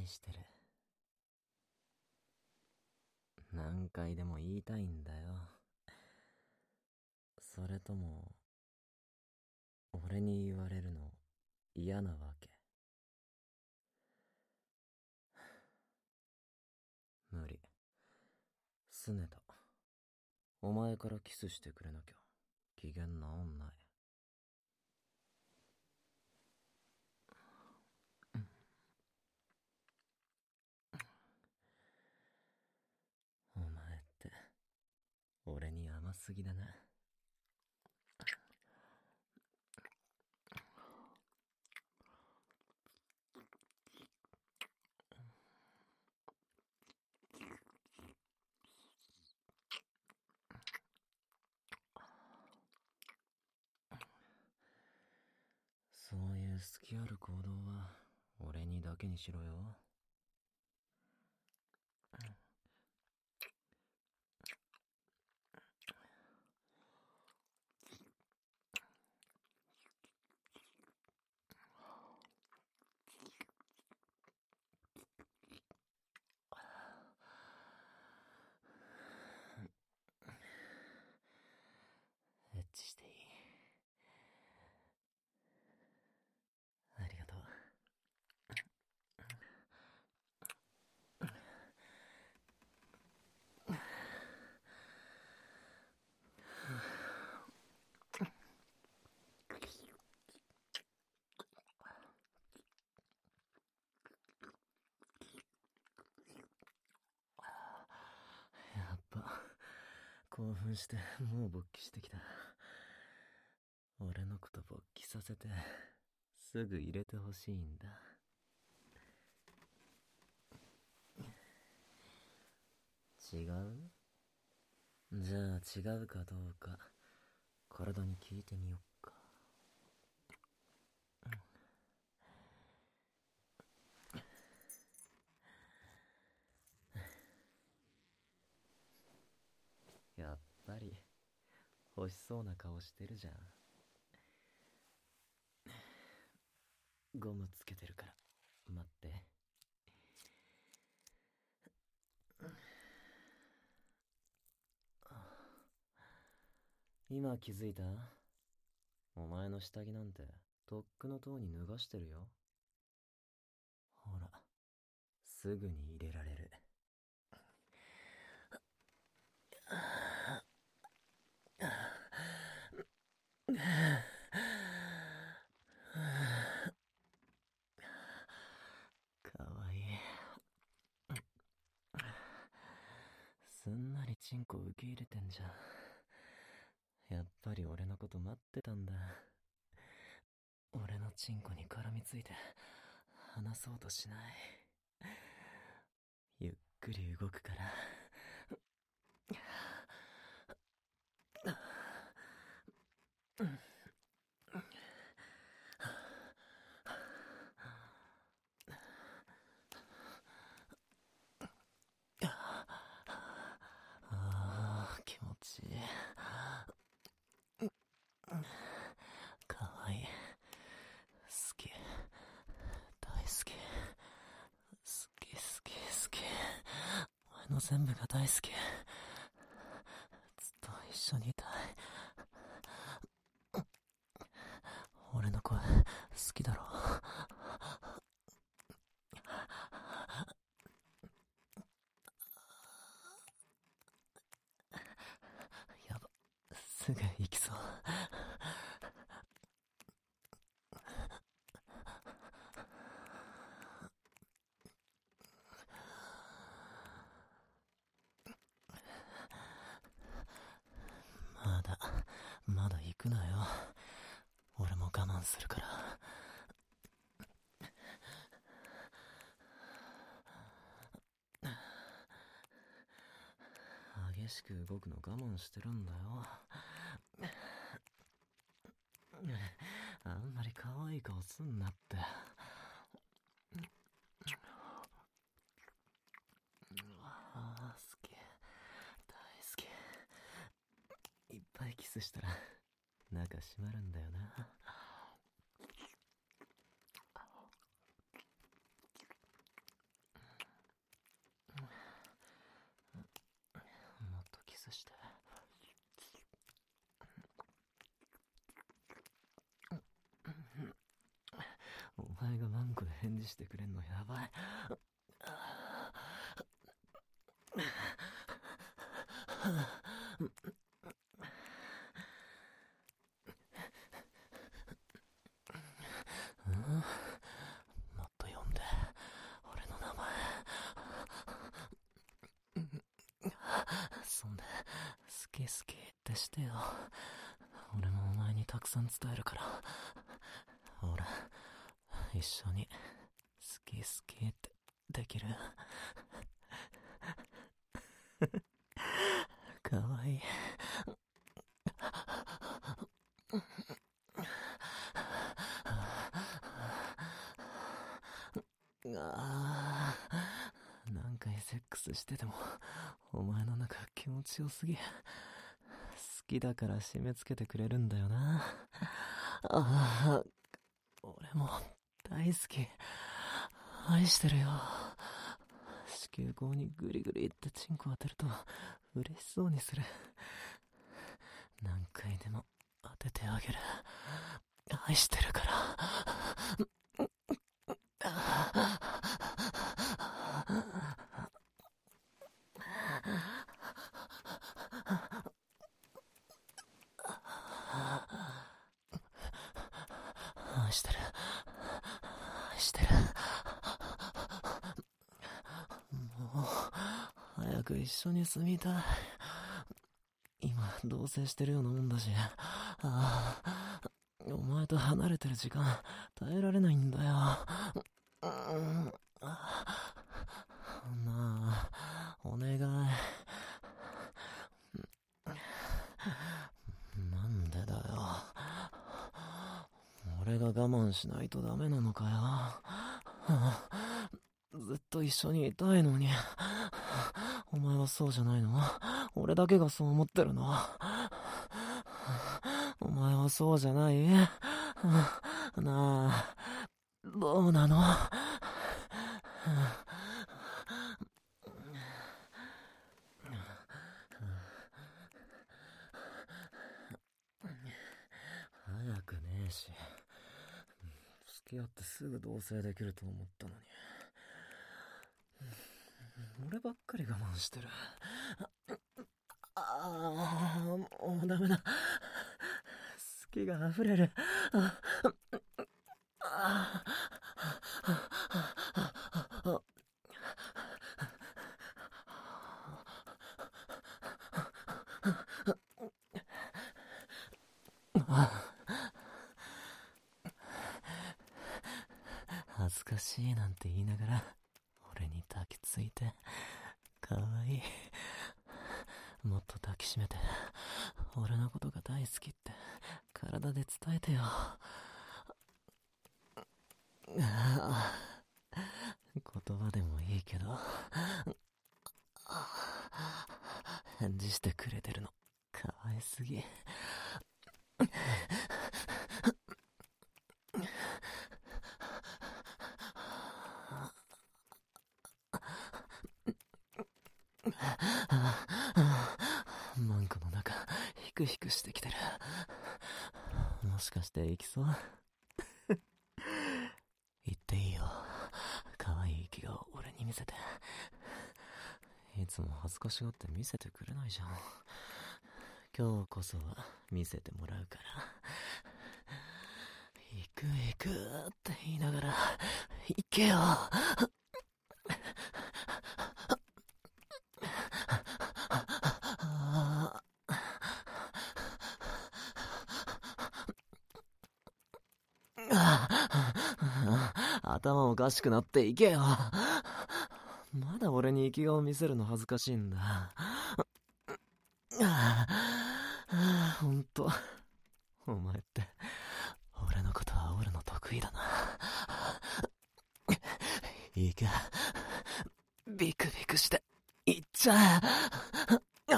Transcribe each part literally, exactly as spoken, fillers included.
愛してる。何回でも言いたいんだよ。それとも俺に言われるの嫌なわけ？無理。すねた。お前からキスしてくれなきゃ機嫌直んない。お前って俺に甘すぎだな。そういう隙ある行動は俺にだけにしろよ。エッチしていい？ありがとう。やっぱ興奮してもう勃起してきた。俺のこと勃起させてすぐ入れてほしいんだ。違う？じゃあ違うかどうか体に聞いてみよっか。やっぱり欲しそうな顔してるじゃん。ゴムつけてるから待って。今気づいた？お前の下着なんてとっくのとうに脱がしてるよ。ほら、すぐに入れられる。かわいい。すんなりチンコ受け入れてんじゃん。やっぱり俺のこと待ってたんだ。俺のチンコに絡みついて離そうとしない。ゆっくり動くから。あー気持ちいい。かわいい。好き。大好き。好き好き好き。お前の全部が大好き。ずっと一緒にいたい。俺の声好きだろ？やば、すぐ行きそう。まだまだ行くなよ。俺も我慢するから。激しく動くの我慢してるんだよ。あんまり可愛い顔すんなって。あー好き、大好き。いっぱいキスしたら中閉まるんだよな。 スして。お前がマンコで返事してくれんのやばい。もっと呼んで、俺の名前。そんで、好き好きってしてよ。俺もお前にたくさん伝えるから。ほら、一緒に好き好きってできる？かわいい。ああ、何回セックスしててもお前の中気持ちよすぎ。好きだから締め付けてくれるんだよな。ああ、俺も大好き。愛してるよ。子宮口にグリグリってチンコ当てると嬉しそうにする。何回でも当ててあげる。愛してるから。愛してる。愛してる。もう、早く一緒に住みたい。今、同棲してるようなもんだし、ああ、お前と離れてる時間、耐えられないんだよ。うん、なあ、お願い。なんでだよ。俺が我慢しないとダメなのかよ。ずっと一緒にいたいのに。お前はそうじゃないの？俺だけがそう思ってるの？お前はそうじゃない？なあ、どうなの？早くねえし、付き合ってすぐ同棲できると思ったのに。俺ばっかり我慢してる。ああ、もうダメだ。好きが溢れる。ああ恥ずかしいなんて言いながら俺に抱きついて、かわいい。もっと抱きしめて、俺のことが大好きって体で伝えてよ。言葉でもいいけど、返事してくれてるのかわいすぎ。マンコの中ヒクヒクしてきてる。もしかして行きそう？言っていいよ。かわいい息を俺に見せて。いつも恥ずかしがって見せてくれないじゃん。今日こそは見せてもらうから。行く行くって言いながら行けよ。頭おかしくなっていけよ。まだ俺に生き顔見せるの恥ずかしいんだ。ほんと、お前って俺のこと煽るの得意だな。いいか、ビクビクしていっちゃえ。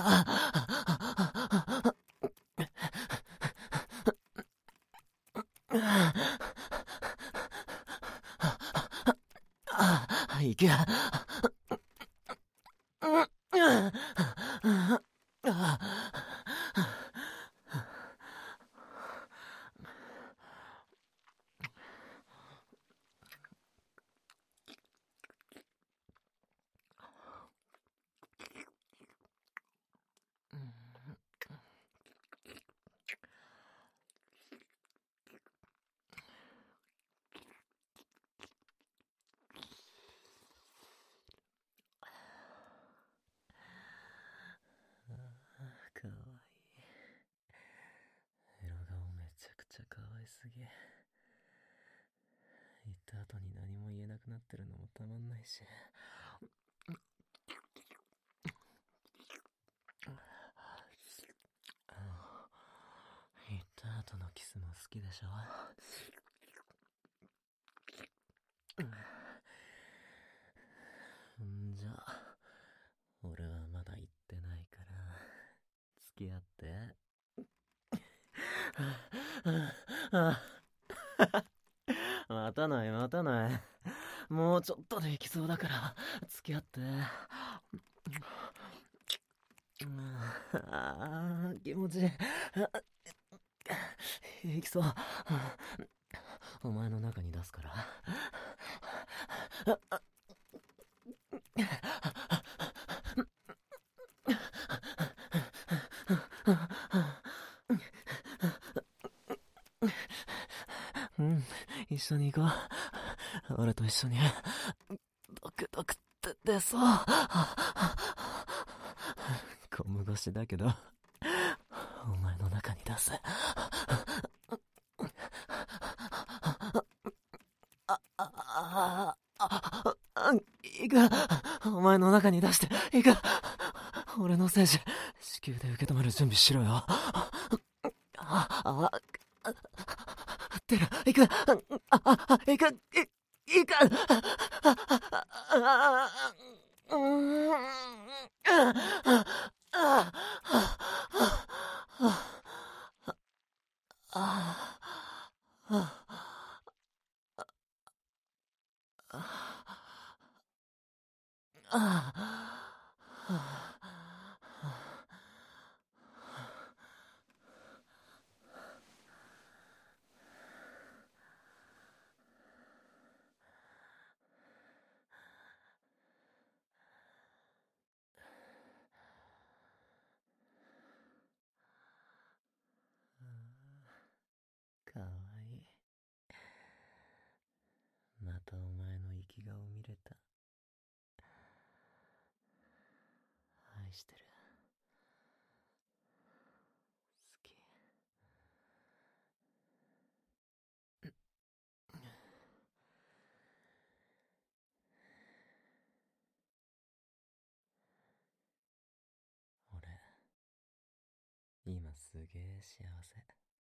いけ。 後に何も言えなくなってるのもたまんないし。言った後のキスも好きでしょ。んじゃ俺はまだ言ってないから付き合って。待たない待たない、もうちょっとで行きそうだから付き合って。あー気持ちいい。行きそう。お前の中に出すから。うん、一緒に行こう。俺と一緒に。ドクドクって出そう。ゴム越しだけど、お前の中に出す。あ、あ、あ、あ、いく。お前の中に出して、いく。俺の精子、子宮で受け止める準備しろよ。あ、あ、出る、いく。あ、あ、いく、い、いく。うーん。かわいい。またお前の生き顔見れた。愛してる。好き。俺今すげえ幸せ。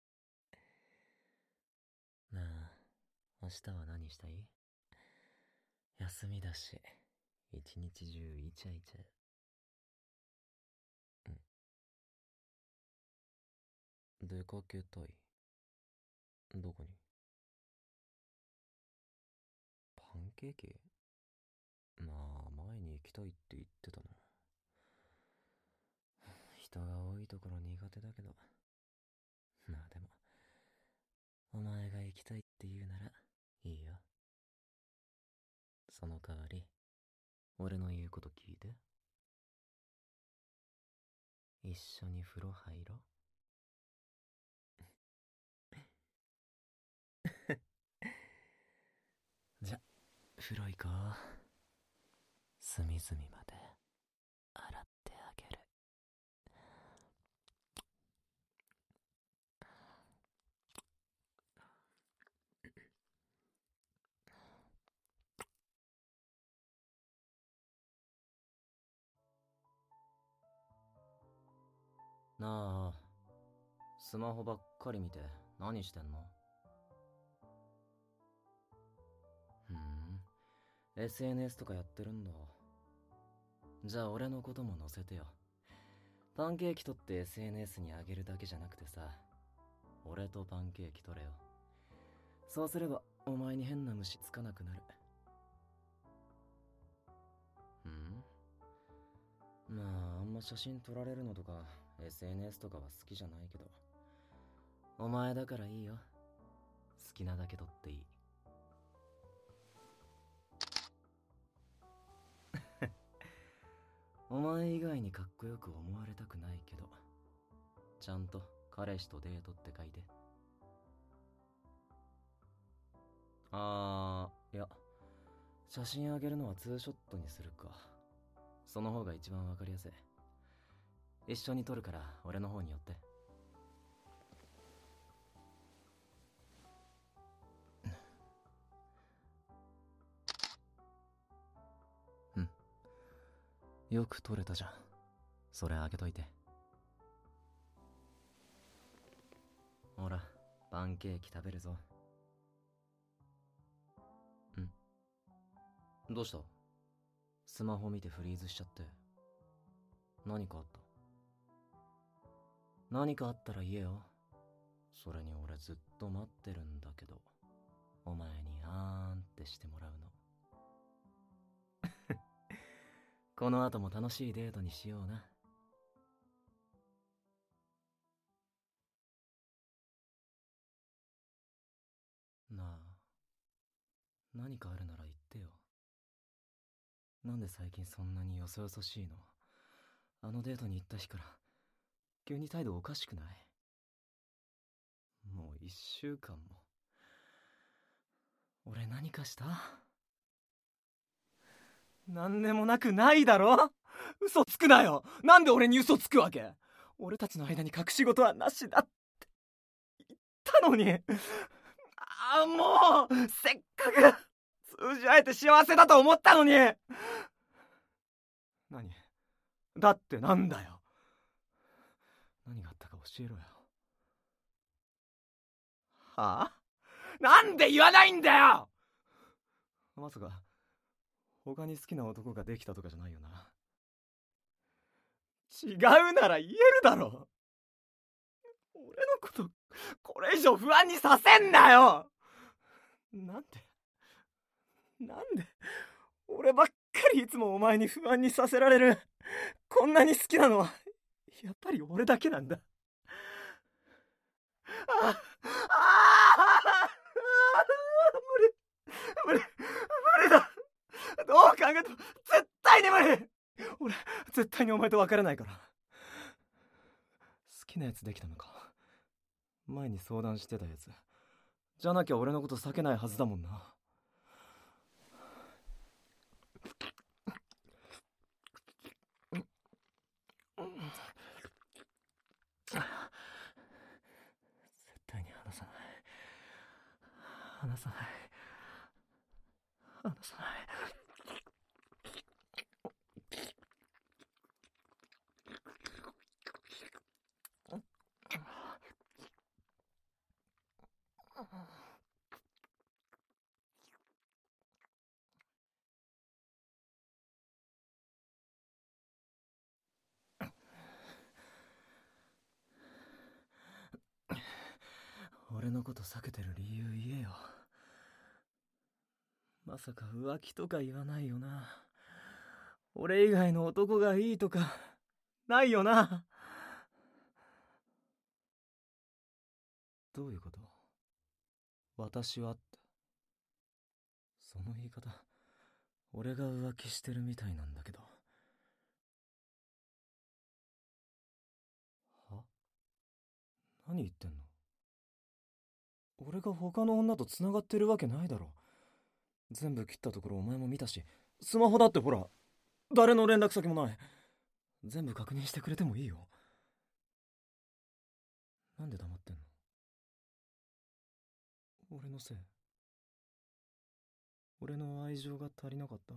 なあ、明日は何したい？休みだし、一日中イチャイチャ。うん。出かけたい。どこに？パンケーキ？まあ前に行きたいって言ってたな。人が多いところ苦手だけど、まあでもお前が行きたいって言うならいいよ。その代わり俺の言うこと聞いて。一緒に風呂入ろ。じゃ、風呂行こう。隅々まで洗ってあげる。なあ、スマホばっかり見て何してんの？ふん、エスエヌエス とかやってるんだ。じゃあ俺のことも載せてよ。パンケーキ撮って エスエヌエス にあげるだけじゃなくてさ、俺とパンケーキ撮れよ。そうすればお前に変な虫つかなくなる。ん？まああんま写真撮られるのとか エスエヌエス とかは好きじゃないけど、お前だからいいよ。好きなだけ撮っていい。お前以外にかっこよく思われたくないけど、ちゃんと彼氏とデートって書いて。あー、いや、写真あげるのはツーショットにするか。その方が一番わかりやすい。一緒に撮るから俺の方に寄って。 よく撮れたじゃん。それあげといて。ほら、パンケーキ食べるぞ。ん？どうした？スマホ見てフリーズしちゃって。何かあった？何かあったら言えよ。それに俺ずっと待ってるんだけど、お前にあーんってしてもらうの。この後も楽しいデートにしような。なあ、何かあるなら言ってよ。なんで最近そんなによそよそしいの？あのデートに行った日から急に態度おかしくない？もう一週間も。俺何かした？なんでもなくないだろ？嘘つくなよ。なんで俺に嘘つくわけ？俺たちの間に隠し事はなしだって言ったのに。ああ、もうせっかく通じ合えて幸せだと思ったのに。何？だってなんだよ。何があったか教えろよ。はあ？なんで言わないんだよ。まさか他に好きな男ができたとかじゃないよな？違うなら言えるだろ。俺のことこれ以上不安にさせんなよ。なんでなんで俺ばっかりいつもお前に不安にさせられる？こんなに好きなのはやっぱり俺だけなんだ。あああ無理無理無理だ。どう考えても絶対に無理。俺絶対にお前と別れないから。好きなやつできたのか？前に相談してたやつじゃなきゃ俺のこと避けないはずだもんな。絶対に離さない離さない離さない。俺のこと避けてる理由言えよ。まさか浮気とか言わないよな？俺以外の男がいいとかないよな？どういうこと？私はってその言い方俺が浮気してるみたいなんだけど。は？何言ってんの？俺が他の女と繋がってるわけないだろ。全部切ったところお前も見たし、スマホだってほら誰の連絡先もない。全部確認してくれてもいいよ。なんで黙ってんの？俺のせい？俺の愛情が足りなかった？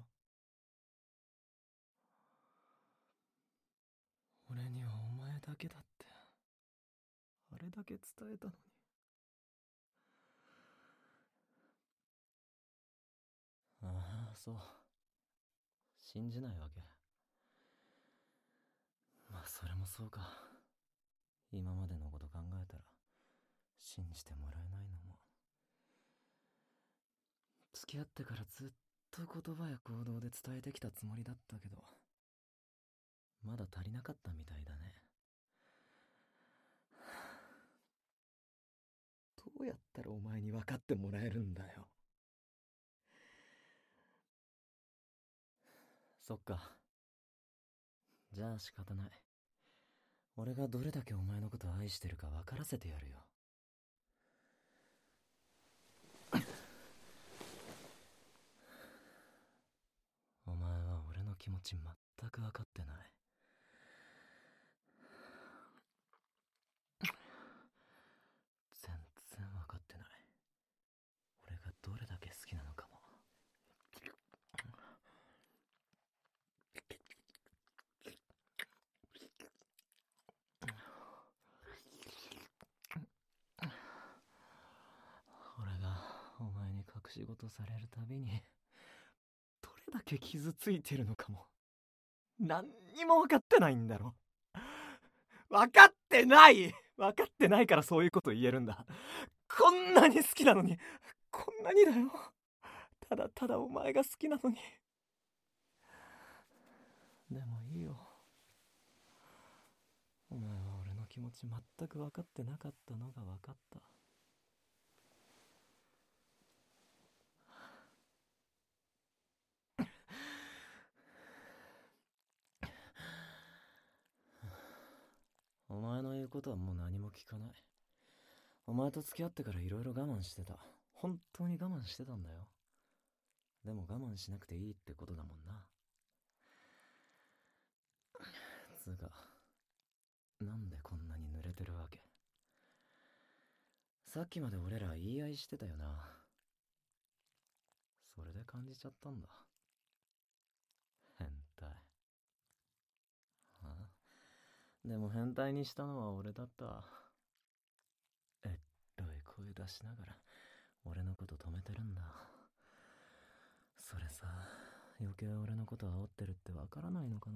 俺にはお前だけだってあれだけ伝えたのに。ああ、そう。信じないわけ？まあそれもそうか。今までのこと考えたら信じてもらえないのも。付き合ってからずっと言葉や行動で伝えてきたつもりだったけど、まだ足りなかったみたいだね。どうやったらお前に分かってもらえるんだよ。そっか。じゃあ仕方ない。俺がどれだけお前のこと愛してるか分からせてやるよ。お前は俺の気持ち全く分かってない。全然分かってない。俺がどれだけ好きなのかも。 仕事されるたびにどれだけ傷ついてるのかも何にも分かってないんだろ。分かってない分かってないからそういうこと言えるんだ。こんなに好きなのに、こんなにだよ。ただただお前が好きなのに。でもいいよ、お前は俺の気持ち全く分かってなかったのが分かった。お前の言うことはもう何も聞かない。お前と付き合ってからいろいろ我慢してた。本当に我慢してたんだよ。でも我慢しなくていいってことだもんな。つうか、なんでこんなに濡れてるわけ？さっきまで俺ら言い合いしてたよな。それで感じちゃったんだ。変態。ああ、でも変態にしたのは俺だった。えっとい声出しながら俺のこと止めてるんだ。それさ、余計俺のこと煽ってるってわからないのかな。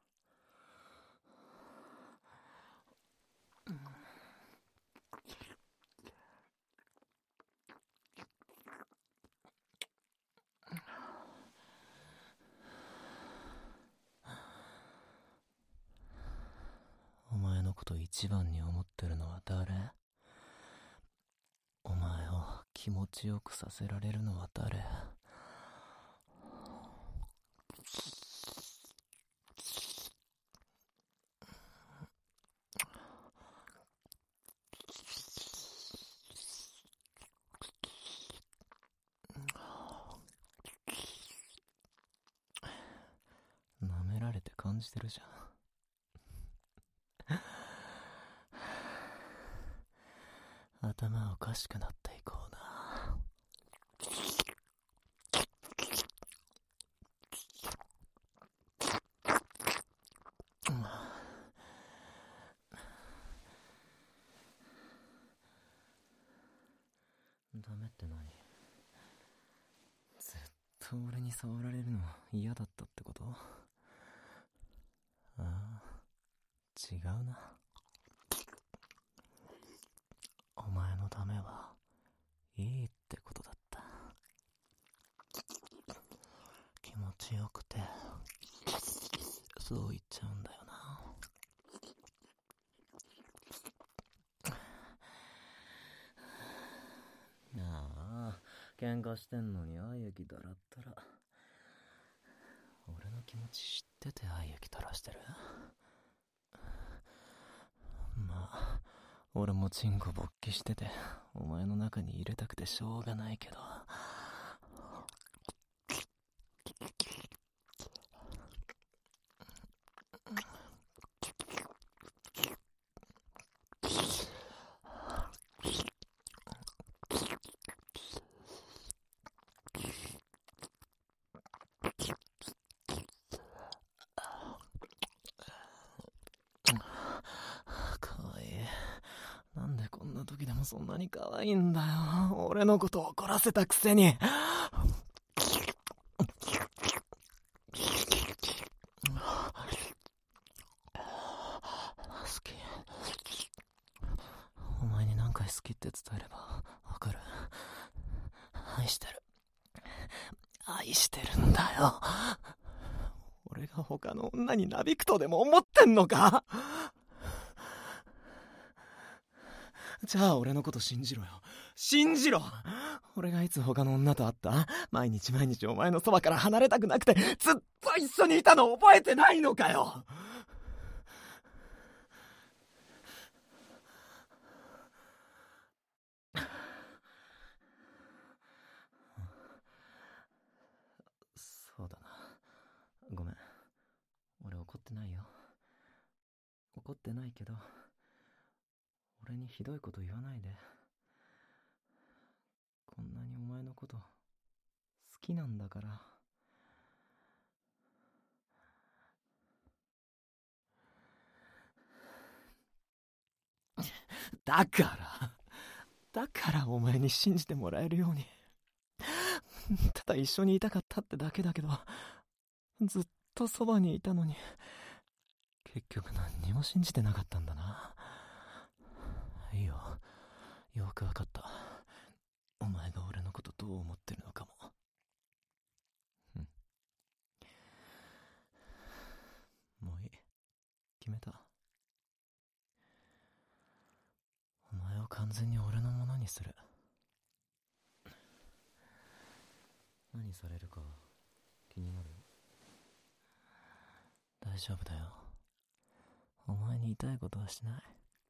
お前のこと一番に思ってるのは誰？お前を気持ちよくさせられるのは誰？舐められて感じてるじゃん。頭おかしくなっていこうな。ダメって何？ずっと俺に触られるの嫌だったってこと？ああ、違うな。お前のためはいいってことだった。気持ちよくてそう言っちゃうんだよな。ああ、喧嘩してんのに愛液だらったら。俺の気持ち知ってて愛液垂らしてる？まあ俺もチンコ勃起しててお前の中に入れたくてしょうがないけど、かわいい。なんでこんな時でもそんなに可愛いんだよ。俺のこと怒らせたくせに。好き。お前に何回好きって伝えればわかる？愛してる。愛してるんだよ。俺が他の女になびくとでも思ってんのか？じゃあ俺のこと信じろよ。信じろ。俺がいつ他の女と会った？毎日毎日お前のそばから離れたくなくてずっと一緒にいたの覚えてないのかよ。そうだな。ごめん。俺怒ってないよ。怒ってないけど俺にひどいこと言わないで。こんなにお前のこと好きなんだから。だからだからお前に信じてもらえるようにただ一緒にいたかったってだけだけど、ずっとそばにいたのに、結局何にも信じてなかったんだな。いいよ、よくわかった。お前が俺のことどう思ってるのかも。うん。もういい。決めた。お前を完全に俺のものにする。何されるか気になる？大丈夫だよ。お前に痛いことはしない。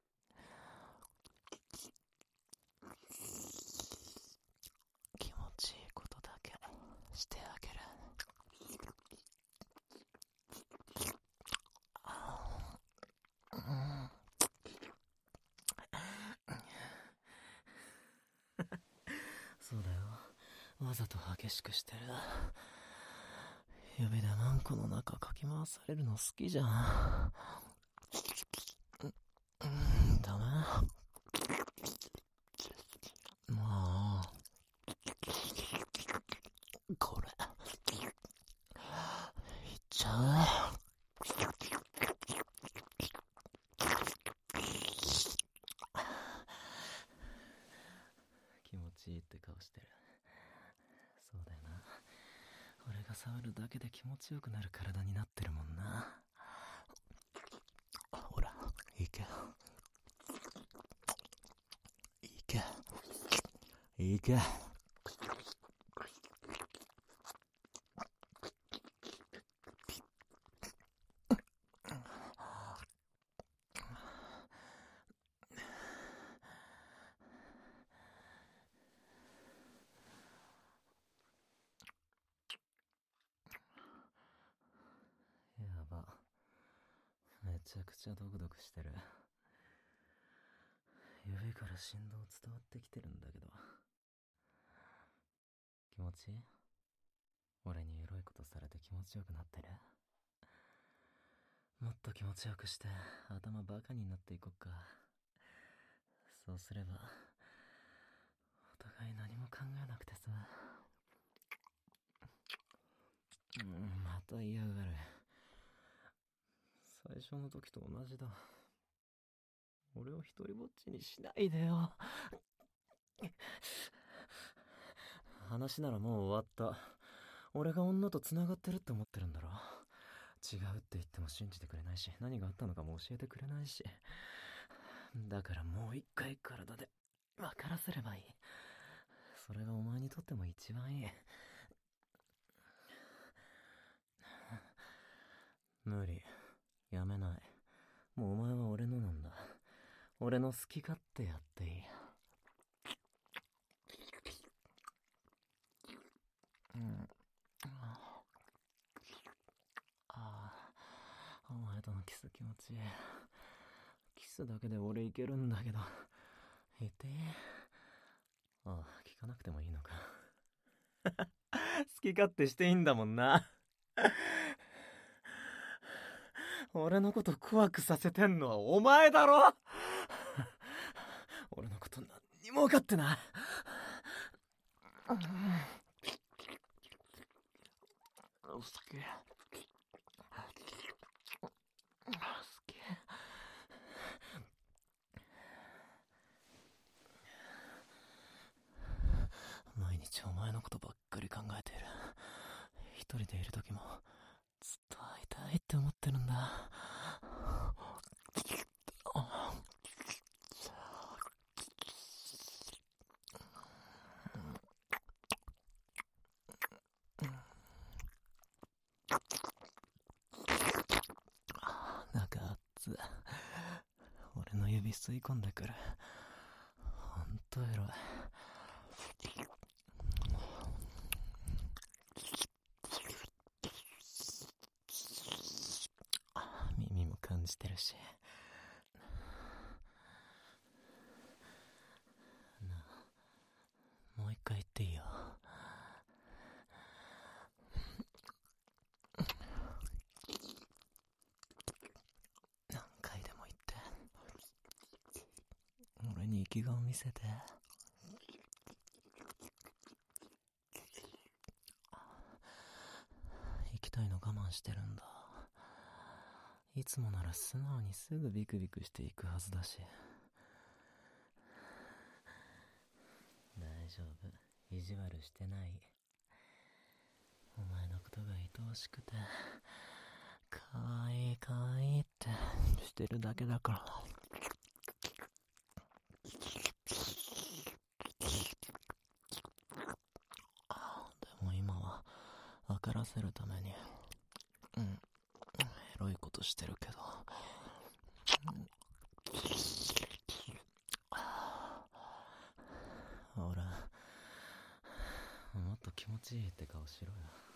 気持ちいいことだけしてあげる。そうだよ。わざと激しくしてる。指でマンコの中かき回されるの好きじゃん。うん、ダメ？もう、これ、いっちゃう？気持ちいいって顔してる。そうだよな。俺が触るだけで気持ちよくなる体になってるもんな。ほら、いけ。いけ。いけ。やば。めちゃくちゃドクドクしてる。指から振動伝わってきてるんだけど。気持ちいい？俺にエロいことされて気持ちよくなってる？もっと気持ちよくして頭バカになっていこっか。そうすればお互い何も考えなくてさ。うん、また嫌がる。最初の時と同じだ。俺を一人ぼっちにしないでよ。話ならもう終わった。俺が女と繋がってるって思ってるんだろ。違うって言っても信じてくれないし、何があったのかも教えてくれないし。だからもう一回体で分からせればいい。それがお前にとっても一番いい。無理。やめない。もうお前は俺のなんだ。俺の好き勝手やっていい。うん。ああ、お前とのキス気持ちいい。キスだけで俺いけるんだけど。言っていい？ああ、聞かなくてもいいのか。好き勝手していいんだもんな。俺のこと怖くさせてんのはお前だろ。俺のこと何にも分かってない。好き。好き。毎日お前のことばっかり考えている。一人でいる時もずっと会いたいって思ってるんだ。中熱。俺の指吸い込んでくる。ほんとエロい。耳も感じてるし。なあ、もう一回言っていいよ。何回でも言って。俺に生き顔見せて。 慢してるんだ。いつもなら素直にすぐビクビクしていくはずだし。大丈夫、意地悪してない。お前のことが愛おしくて、かわいいかわいいってしてるだけだから。でも今は分からせるために、うん、エロいことしてるけど、ほら、もっと気持ちいいって顔しろよ。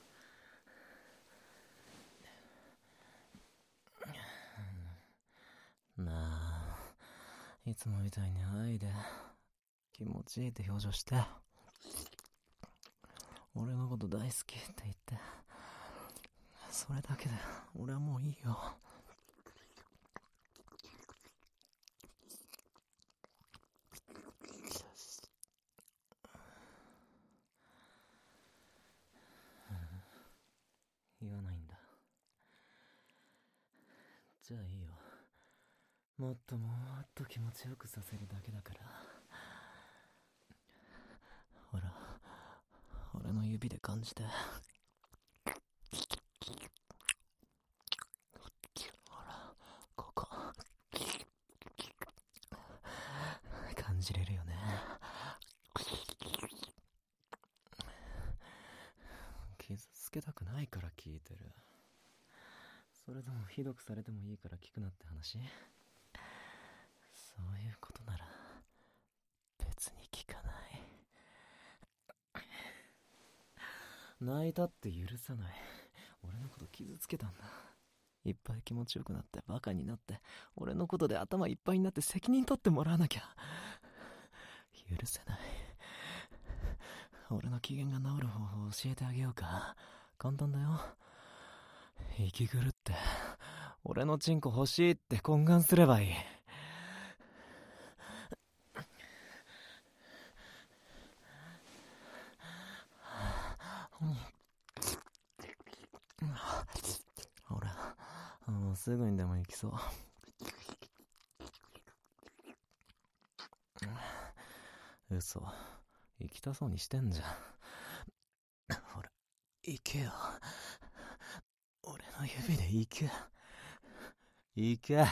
なあ、いつもみたいに愛で気持ちいいって表情して、俺のこと大好きって言って、それだけで俺はもういいよ。言わないんだ。じゃあいいよ。もっともっと気持ちよくさせるだけだから。ほら、俺の指で感じて。ほら、ここ感じれるよね。傷つけたくないから聞いてる。それでもひどくされてもいいから聞くなって話？そういうことなら別に聞かない。泣いたって許さない。俺のこと傷つけたんだ。いっぱい気持ちよくなってバカになって、俺のことで頭いっぱいになって責任取ってもらわなきゃ許せない。俺の機嫌が治る方法を教えてあげようか。簡単だよ。息狂って俺のチンコ欲しいって懇願すればいい。ほら、もうすぐにでも行きそう。嘘、行きたそうにしてんじゃん。ほら、行けよ。俺の指で行け。行け。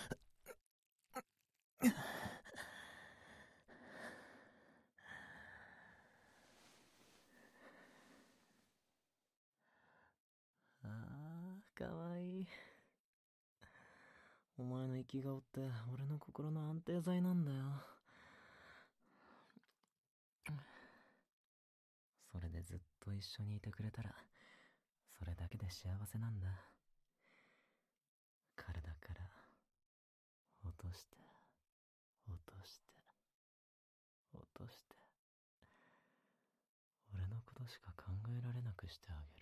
ああ、かわいい。お前の生き顔って俺の心の安定剤なんだよ。それでずっと一緒にいてくれたら、それだけで幸せなんだ。体から落として、落として、落として、俺のことしか考えられなくしてあげる。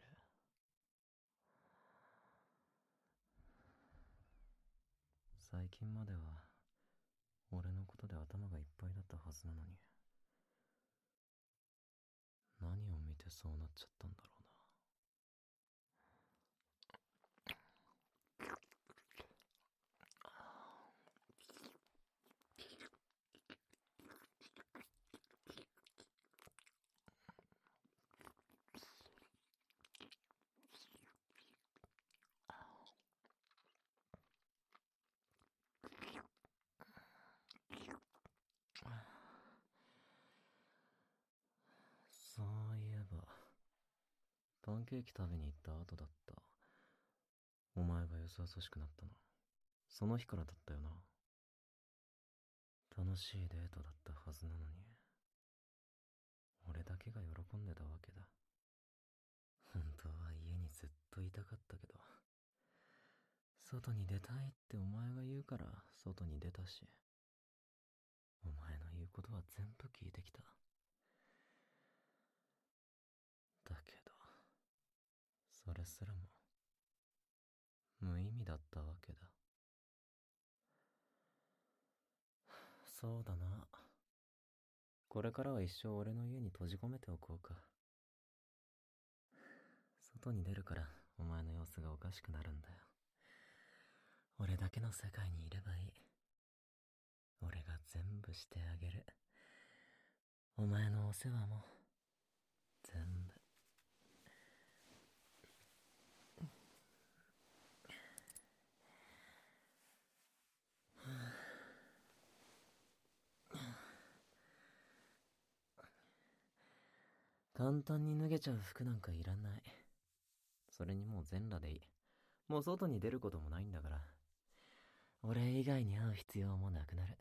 最近までは俺のことで頭がいっぱいだったはずなのに、何を見てそうなっちゃったんだろうな。そういえば、パンケーキ食べに行った後だった。お前がよそよそしくなったの。その日からだったよな。楽しいデートだったはずなのに、俺だけが喜んでたわけだ。本当は家にずっといたかったけど、外に出たいってお前が言うから外に出たし、お前の言うことは全部聞いてきた。だけど、それすらも無意味だったわけだ。そうだな。これからは一生俺の家に閉じ込めておこうか。外に出るからお前の様子がおかしくなるんだよ。俺だけの世界にいればいい。俺が全部してあげる。お前のお世話も全部。簡単に脱げちゃう服なんかいらない。それにもう全裸でいい。もう外に出ることもないんだから。俺以外に会う必要もなくなる。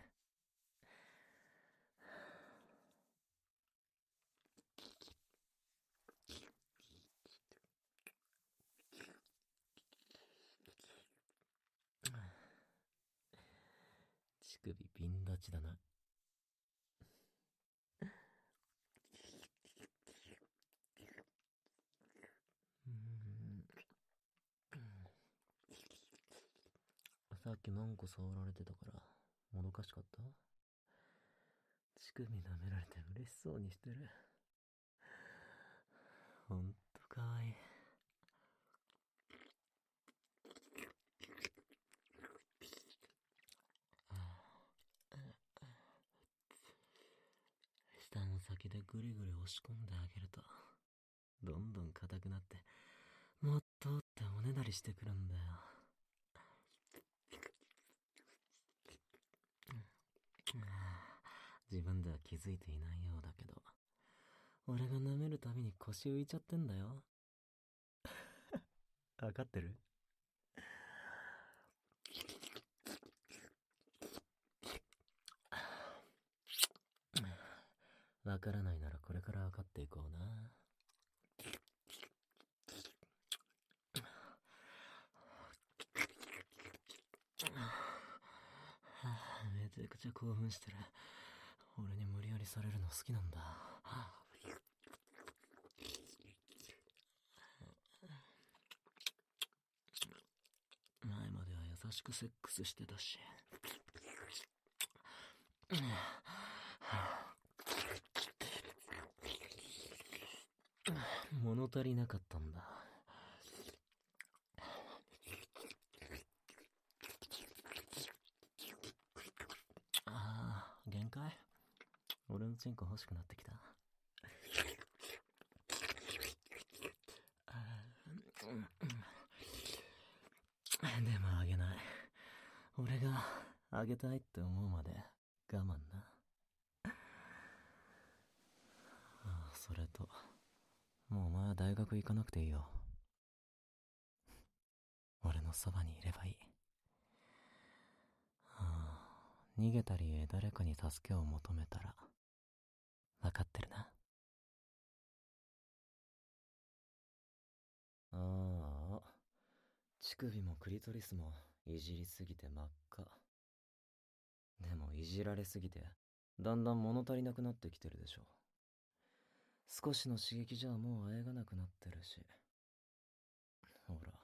乳首ビン立ちだな。うーん。さっきなんか触られてたからもどかしかった？乳首舐められて嬉しそうにしてる。ほんとかわいい。舌の先でぐりぐり押し込んであげるとどんどん硬くなってもっとっておねだりしてくるんだよ。自分では気づいていないようだけど俺が舐めるたびに腰浮いちゃってんだよ。わかってる？わからないならこれからわかっていこうな。めちゃくちゃ興奮してる。俺に無理やりされるの好きなんだ。前までは優しくセックスしてたし。物足りなかったんだ。ああ、限界？俺のチンコ欲しくなってきた。でもあげない。俺があげたいって思うまで我慢な。ああ、それともうお前は大学行かなくていいよ。俺のそばにいればいい。はあ、逃げたり誰かに助けを求めたら分かってるな。ああ、乳首もクリトリスもいじりすぎて真っ赤。でもいじられすぎてだんだん物足りなくなってきてるでしょ。少しの刺激じゃもうあえがなくなってるし。ほら。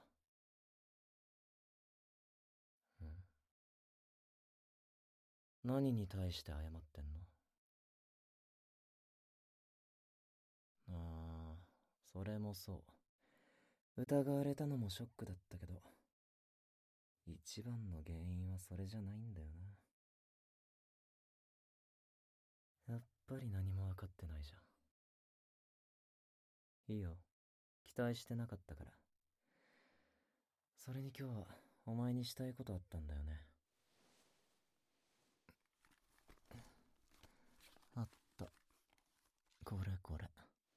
ん？何に対して謝ってんの？ああ、それもそう。疑われたのもショックだったけど、一番の原因はそれじゃないんだよな。やっぱり何も分かってないじゃん。いいよ。期待してなかったから。それに今日はお前にしたいことあったんだよね。あった。これこれ。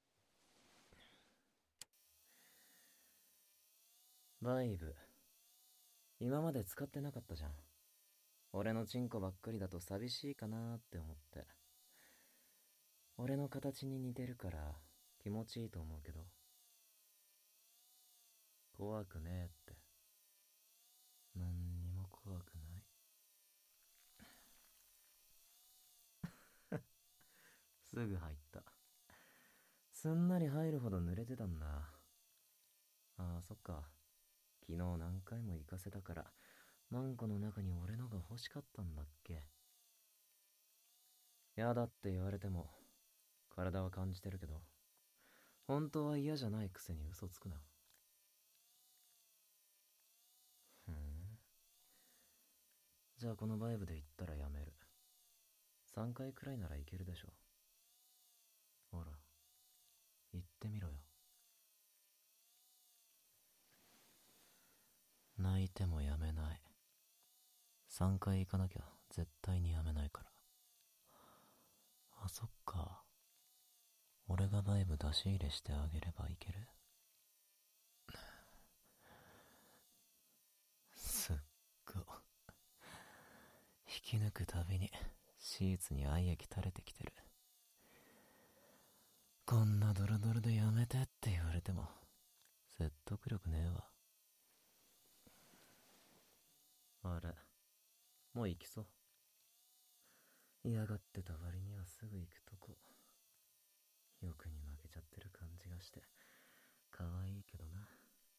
バイブ。今まで使ってなかったじゃん。俺のチンコばっかりだと寂しいかなーって思って。俺の形に似てるから気持ちいいと思うけど。怖くねえって。何にも怖くない。すぐ入った。すんなり入るほど濡れてたんだ。ああ、そっか。昨日何回も行かせたから、マンコの中に俺のが欲しかったんだっけ。やだって言われても、体は感じてるけど、本当は嫌じゃないくせに嘘つくな。 じゃあこのバイブで行ったらやめる。さんかいくらいならいけるでしょ。ほら、行ってみろよ。泣いてもやめない。さんかい行かなきゃ絶対にやめないから。あ、そっか。俺がバイブ出し入れしてあげればいける。すっご。引き抜くたびにシーツに愛液垂れてきてる。こんなドロドロでやめてって言われても説得力ねえわ。あれ、もう行きそう。嫌がってた割にはすぐ行くとこ。欲に負けちゃってる感じがして可愛いけどな。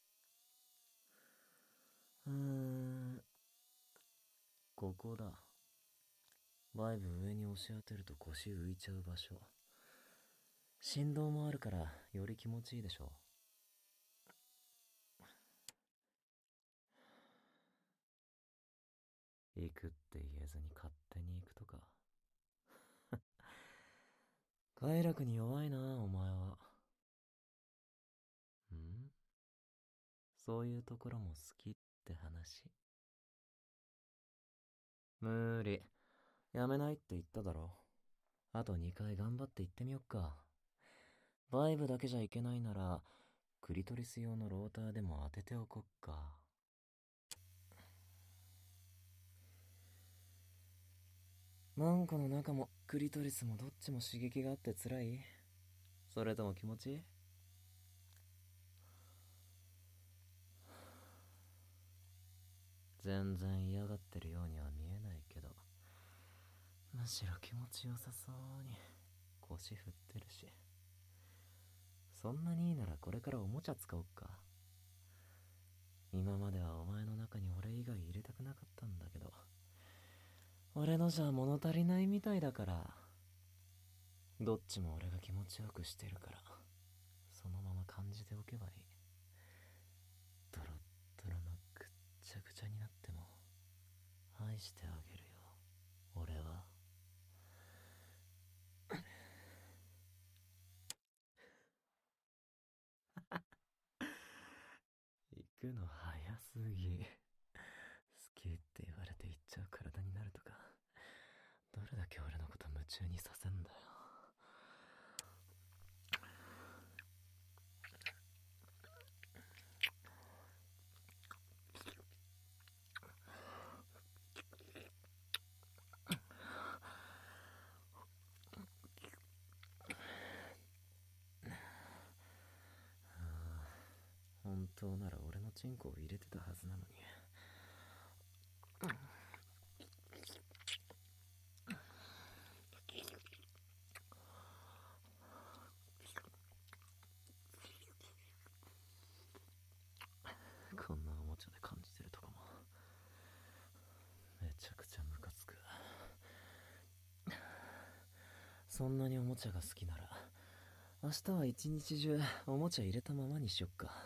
うーん、ここだ。バイブ上に押し当てると腰浮いちゃう場所。振動もあるからより気持ちいいでしょ。行くって言えずに勝手に行くとか。快楽に弱いなお前は。ん、そういうところも好きって話。無理。やめないって言っただろ。あとにかい頑張って行ってみよっか。バイブだけじゃいけないならクリトリス用のローターでも当てておこっか。マンコの中もクリトリスもどっちも刺激があって辛い？それとも気持ちいい？全然嫌がってるようには見えないけど、むしろ気持ちよさそうに腰振ってるし。そんなにいいならこれからおもちゃ使おっか。今まではお前の中に俺以外入れたくなかったんだけど、俺のじゃ物足りないみたいだから。どっちも俺が気持ちよくしてるから、そのまま感じておけばいい。ドロッドロのぐっちゃぐちゃになっても愛してあげるよ、俺は。行くの早すぎ。好きって言われて行っちゃう体になるとか、どれだけ俺のこと夢中にさせんだよ。本当なら俺のチンコを入れてたはずなのに。こんなおもちゃで感じてるとこもめちゃくちゃムカつく。そんなにおもちゃが好きなら明日は一日中おもちゃ入れたままにしよっか。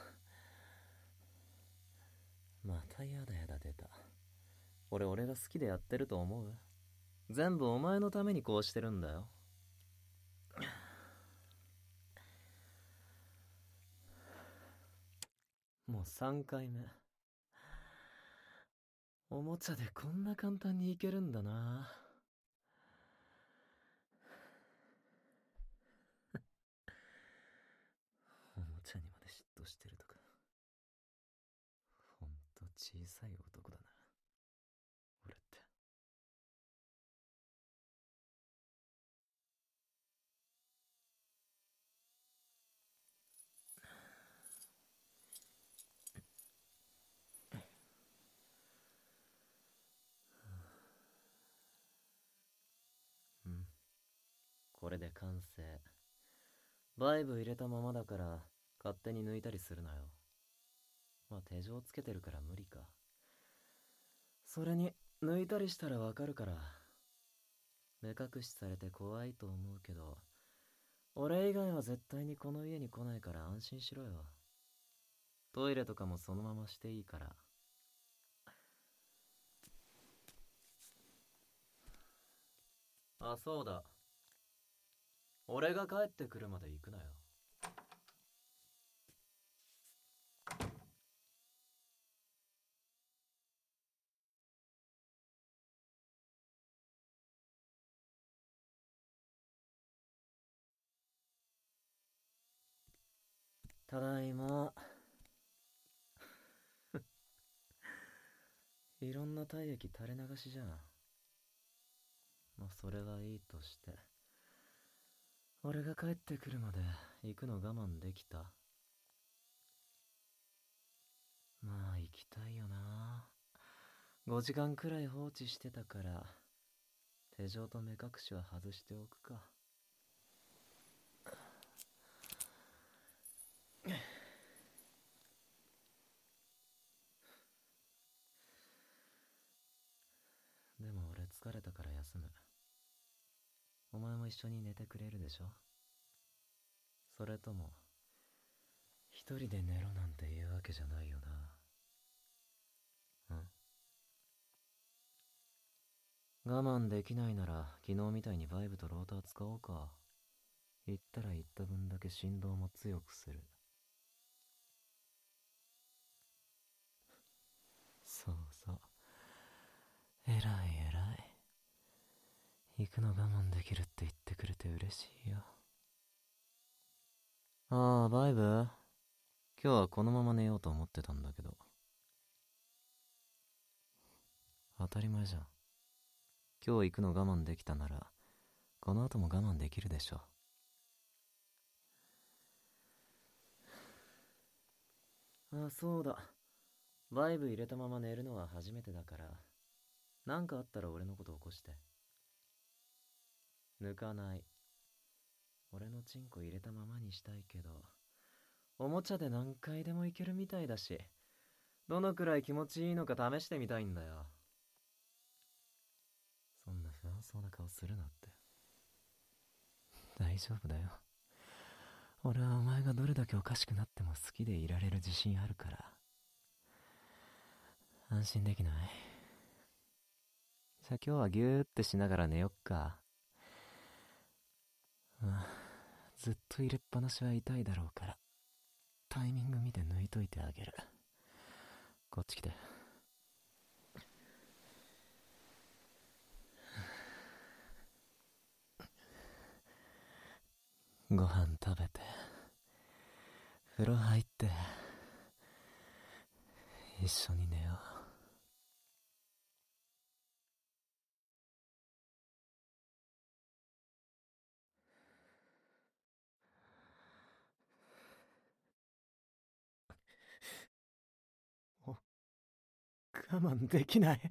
またやだやだ出た。俺俺が好きでやってると思う？全部お前のためにこうしてるんだよ。もうさんかいめ。おもちゃでこんな簡単にいけるんだな。おもちゃにまで嫉妬してるとか、ほんと小さい男だな俺って。うん、これで完成。バイブ入れたままだから勝手に抜いたりするなよ。まあ手錠つけてるから無理か。それに抜いたりしたらわかるから。目隠しされて怖いと思うけど、俺以外は絶対にこの家に来ないから安心しろよ。トイレとかもそのまましていいから。 あ、そうだ。俺が帰ってくるまで行くなよ。ただいま。いろんな体液垂れ流しじゃん。まあそれはいいとして、俺が帰ってくるまで行くの我慢できた？まあ行きたいよな。ごじかんくらい放置してたから、手錠と目隠しは外しておくか。でも俺疲れたから休む。お前も一緒に寝てくれるでしょ？それとも一人で寝ろなんて言うわけじゃないよな。ん？我慢できないなら昨日みたいにバイブとローター使おうか。言ったら言った分だけ振動も強くする。そうそう。えらいえらい。行くの我慢できるって言ってくれて嬉しいよ。ああ、バイブ、今日はこのまま寝ようと思ってたんだけど。当たり前じゃん。今日行くの我慢できたなら、この後も我慢できるでしょ。あ、そうだ。バイブ入れたまま寝るのは初めてだから、なんかあったら俺のこと起こして。抜かない。俺のチンコ入れたままにしたいけど、おもちゃで何回でもいけるみたいだし、どのくらい気持ちいいのか試してみたいんだよ。そんな不安そうな顔するなって。大丈夫だよ。俺はお前がどれだけおかしくなっても好きでいられる自信あるから。安心できない？じゃあ今日はギューってしながら寝よっか。うん、ずっと入れっぱなしは痛いだろうから、タイミング見て抜いといてあげる。こっち来て。ご飯食べて、風呂入って、一緒に寝よう。我慢できない。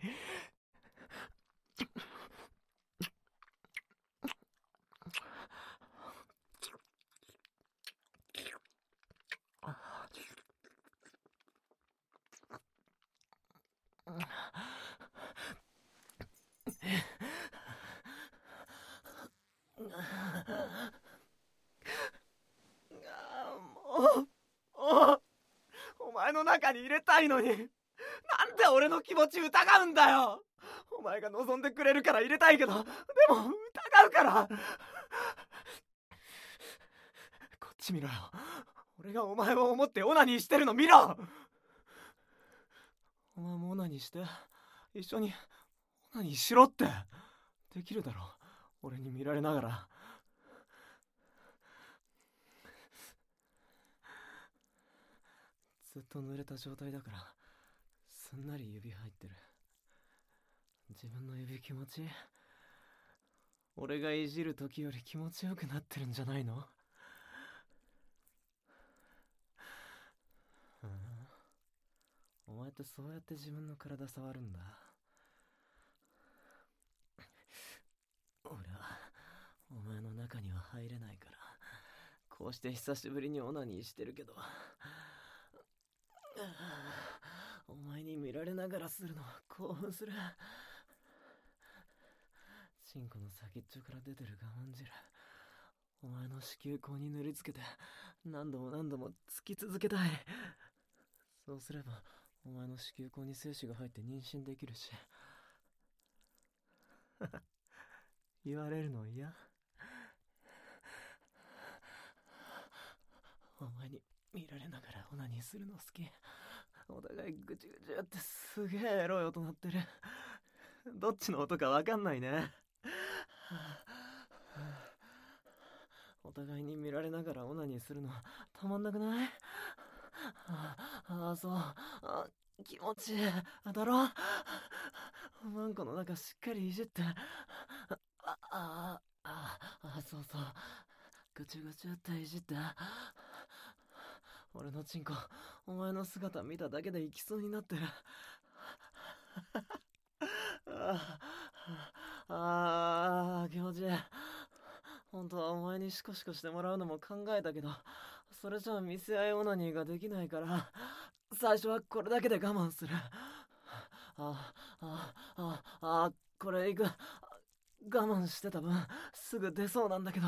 もう、おお前の中に入れたいのに、なんで俺の気持ち疑うんだよ。お前が望んでくれるから入れたいけど、でも疑うから。こっち見ろよ。俺がお前を思ってオナニーしてるの見ろ。お前もオナニーして、一緒にオナニーしろって。できるだろ、俺に見られながら。ずっと濡れた状態だから、すんなり指入ってる。自分の指気持ちいい？俺がいじる時より気持ちよくなってるんじゃないの？うん、お前ってそうやって自分の体触るんだ。俺はお前の中には入れないから、こうして久しぶりにオナニーしてるけど、お前に見られながらするの興奮する。チンコの先っちょから出てる我慢汁、お前の子宮口に塗りつけて何度も何度もつき続けたい。そうすればお前の子宮口に精子が入って妊娠できるし。 言われるの嫌？お前に見られながらオナニーするの好き。お互いぐちぐちやってすげえエロい音鳴ってる。どっちの音かわかんないね。お互いに見られながらオナニーするのたまんなくない？ああ、そう。あ、気持ちいい。だろ？マンコの中しっかりいじって。あ、あ、あ、あ、そうそう。ぐちゅぐちゅっていじって。俺のチンコ、お前の姿見ただけで行きそうになってる。ああ、気持ちいい。本当はお前にシコシコしてもらうのも考えたけど、それじゃ見せ合いオナニーができないから、最初はこれだけで我慢する。あ、あ、あ、あ、これいく。我慢してた分、すぐ出そうなんだけど。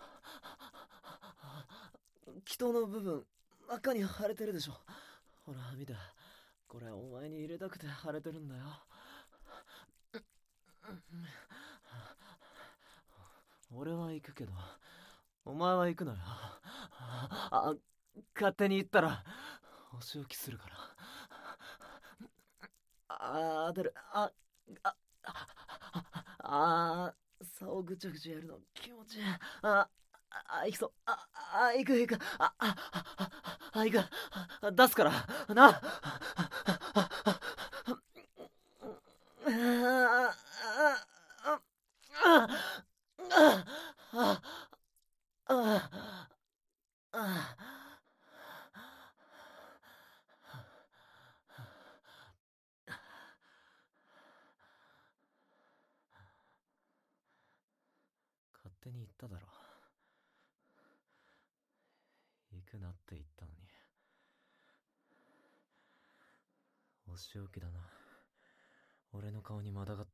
気筒の部分、真っ赤に腫れてるでしょ。ほら、見て。これお前に入れたくて腫れてるんだよ。俺は行くけど、お前は行くなよ。あ、勝手に行ったら、お仕置きするから。あー、出る。あ、あ、あ、あー、竿ぐちゃぐちゃやるの気持ちいい。あ、あ、行くぞ。あ、あ、行く行く。あ、あ、あ、あ、行く。出すから。な。あ、あ、あ、あ、あ、あ、勝手に言っただろ。行くなって言ったのに。お仕置きだな。俺の顔にまたがって。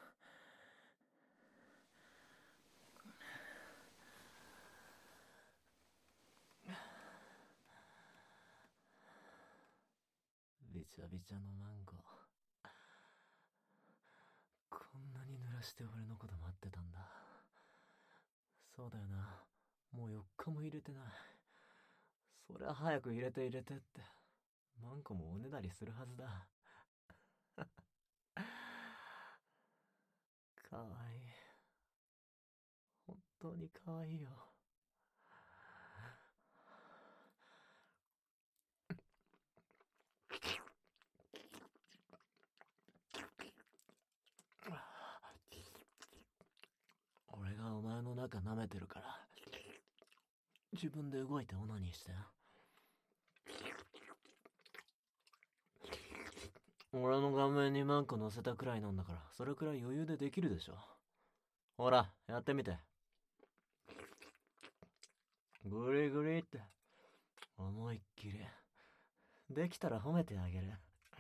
びちゃびちゃのマンゴー。こんなに濡らして俺のこと待ってたんだ。そうだよな。もうよっかも入れてない。そりゃ早く入れて入れてって。マンコもおねだりするはずだ。かわいい。本当にかわいいよ。俺がお前の中舐めてるから、自分で動いてオナニーして。俺の顔面にマンコ乗せたくらいなんだから、それくらい余裕でできるでしょ。ほら、やってみて。グリグリって。思いっきり。できたら褒めてあげる。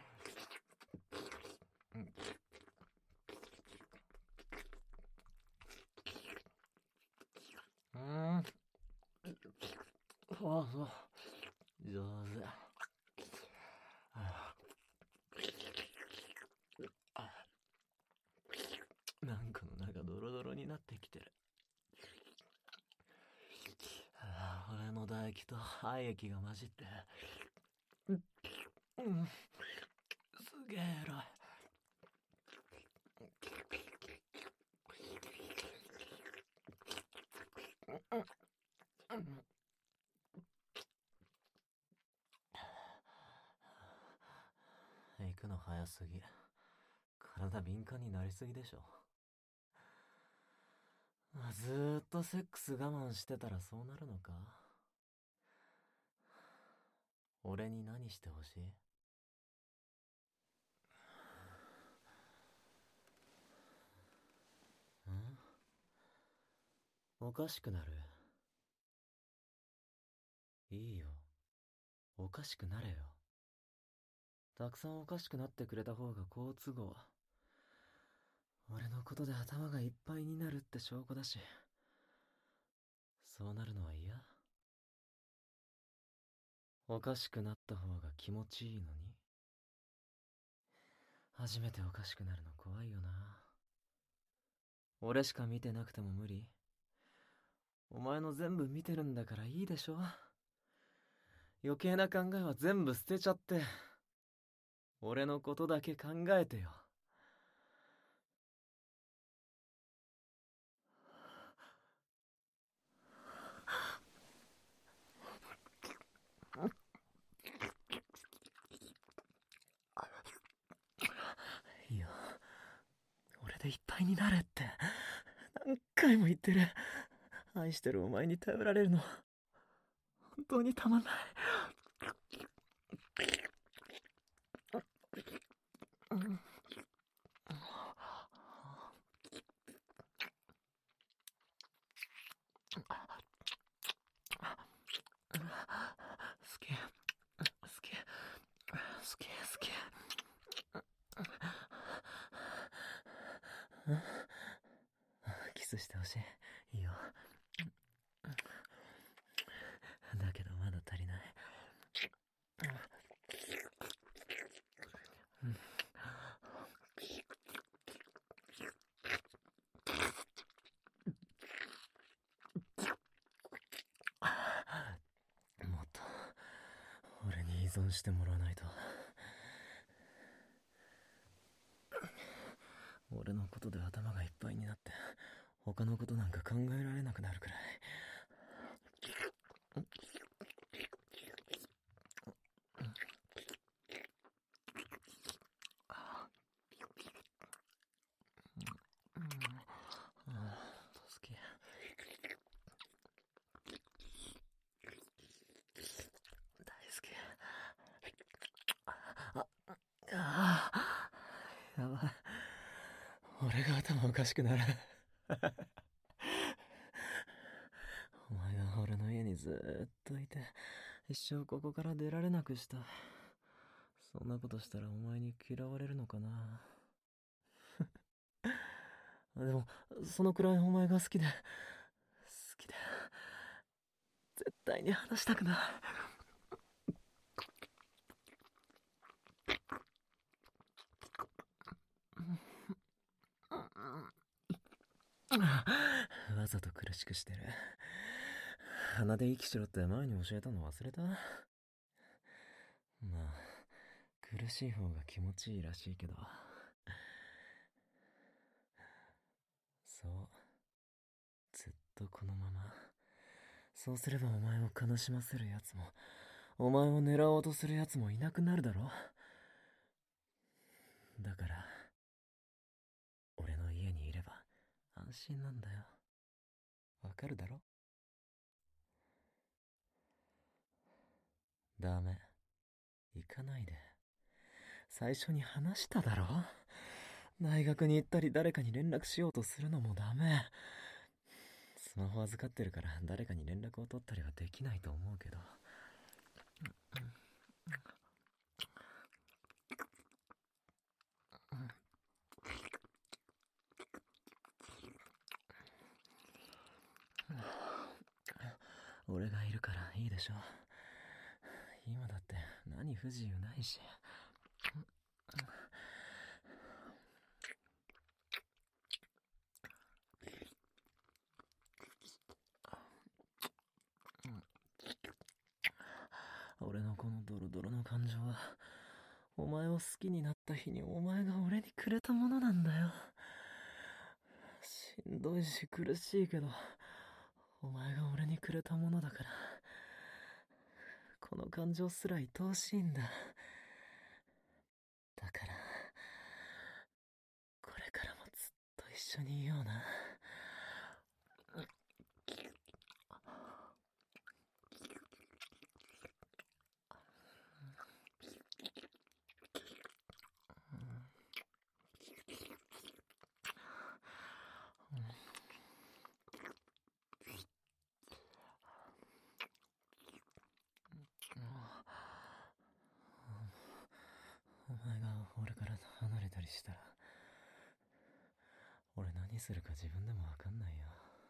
うん。そうそう。上手。なんかの中ドロドロになってきてる。俺の唾液と愛液が混じって。うん。すげえエロい。行くの早すぎ。体敏感になりすぎでしょ。ずーっとセックス我慢してたらそうなるのか？俺に何してほしい？ん？おかしくなる？いいよ。おかしくなれよ。たくさんおかしくなってくれた方が好都合。俺のことで頭がいっぱいになるって証拠だし。そうなるのは嫌？おかしくなった方が気持ちいいのに？初めておかしくなるの怖いよな。 俺しか見てなくても無理？お前の全部見てるんだからいいでしょ。余計な考えは全部捨てちゃって、俺のことだけ考えてよ。いいよ。俺でいっぱいになれって、何回も言ってる。愛してるお前に頼られるの、本当にたまんない。好き、好き、好き、好き。キスしてほしい。いいよ。だけどまだ足りない。もっと俺に依存してもらわないと。俺のことで頭がいっぱいになって他のことなんか考えられなくなるくらい。好き。大好き。あ、ああ、やばい。俺が頭おかしくなる。お前が俺の家にずーっといて、一生ここから出られなくした。そんなことしたらお前に嫌われるのかな。でも、そのくらいお前が好きで、好きで、絶対に話したくない。わざと苦しくしてる。鼻で息しろって前に教えたの忘れた？まあ、苦しい方が気持ちいいらしいけど。そう。ずっとこのまま。そうすればお前を悲しませる奴も、お前を狙おうとする奴もいなくなるだろ。だから、俺の家にいれば安心なんだよ。わかるだろ？ダメ。行かないで。最初に話しただろ？大学に行ったり誰かに連絡しようとするのもダメ。スマホ預かってるから誰かに連絡を取ったりはできないと思うけど。俺がいるからいいでしょ。今だって何不自由ないし。俺のこのドロドロの感情は、お前を好きになった日にお前が俺にくれたものなんだよ。しんどいし苦しいけど、お前が俺にくれたものだから、この感情すら愛おしいんだ。だから、これからもずっと一緒にいような。お前が俺から離れたりしたら、俺何するか自分でもわかんないよ。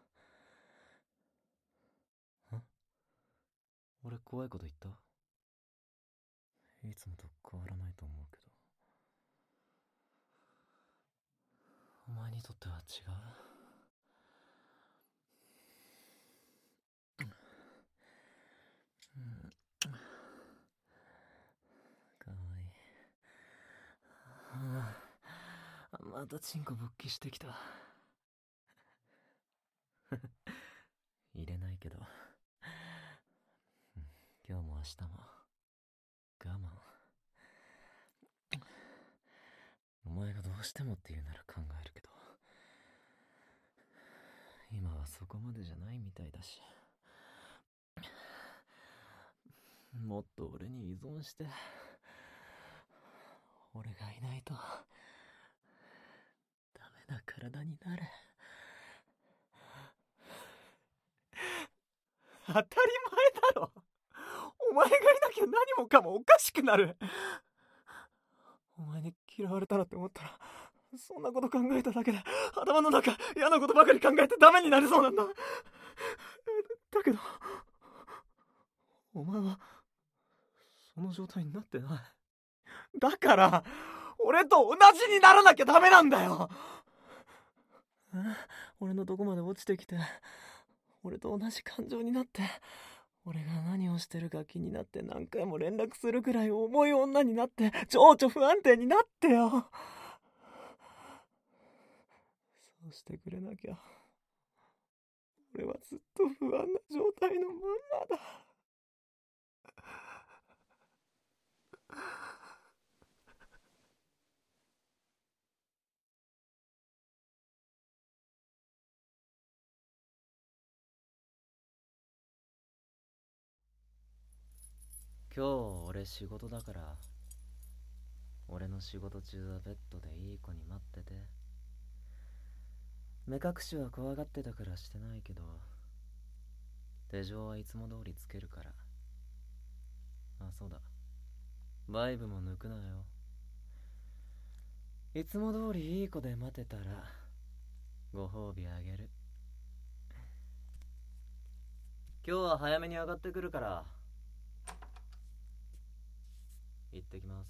ん？俺怖いこと言った？いつもと変わらないと思うけど。お前にとっては違う？ たチンコ勃起してきた。入れないけど、今日も明日も我慢。お前がどうしてもって言うなら考えるけど、今はそこまでじゃないみたいだし、もっと俺に依存して、俺がいないとダメな体になれ。当たり前だろ。お前がいなきゃ何もかもおかしくなる。お前に嫌われたらって思ったら、そんなこと考えただけで頭の中嫌なことばかり考えてダメになりそうなんだ。だけどお前はその状態になってない。だから俺と同じにならなきゃダメなんだよ。俺のとこまで落ちてきて、俺と同じ感情になって、俺が何をしてるか気になって何回も連絡するくらい重い女になって、情緒不安定になってよ。そうしてくれなきゃ俺はずっと不安な状態のまんまだ。今日俺仕事だから、俺の仕事中はベッドでいい子に待ってて。目隠しは怖がってたからしてないけど、手錠はいつも通りつけるから。あ、そうだ、バイブも抜くなよ。いつも通りいい子で待てたらご褒美あげる。今日は早めに上がってくるから行ってきます。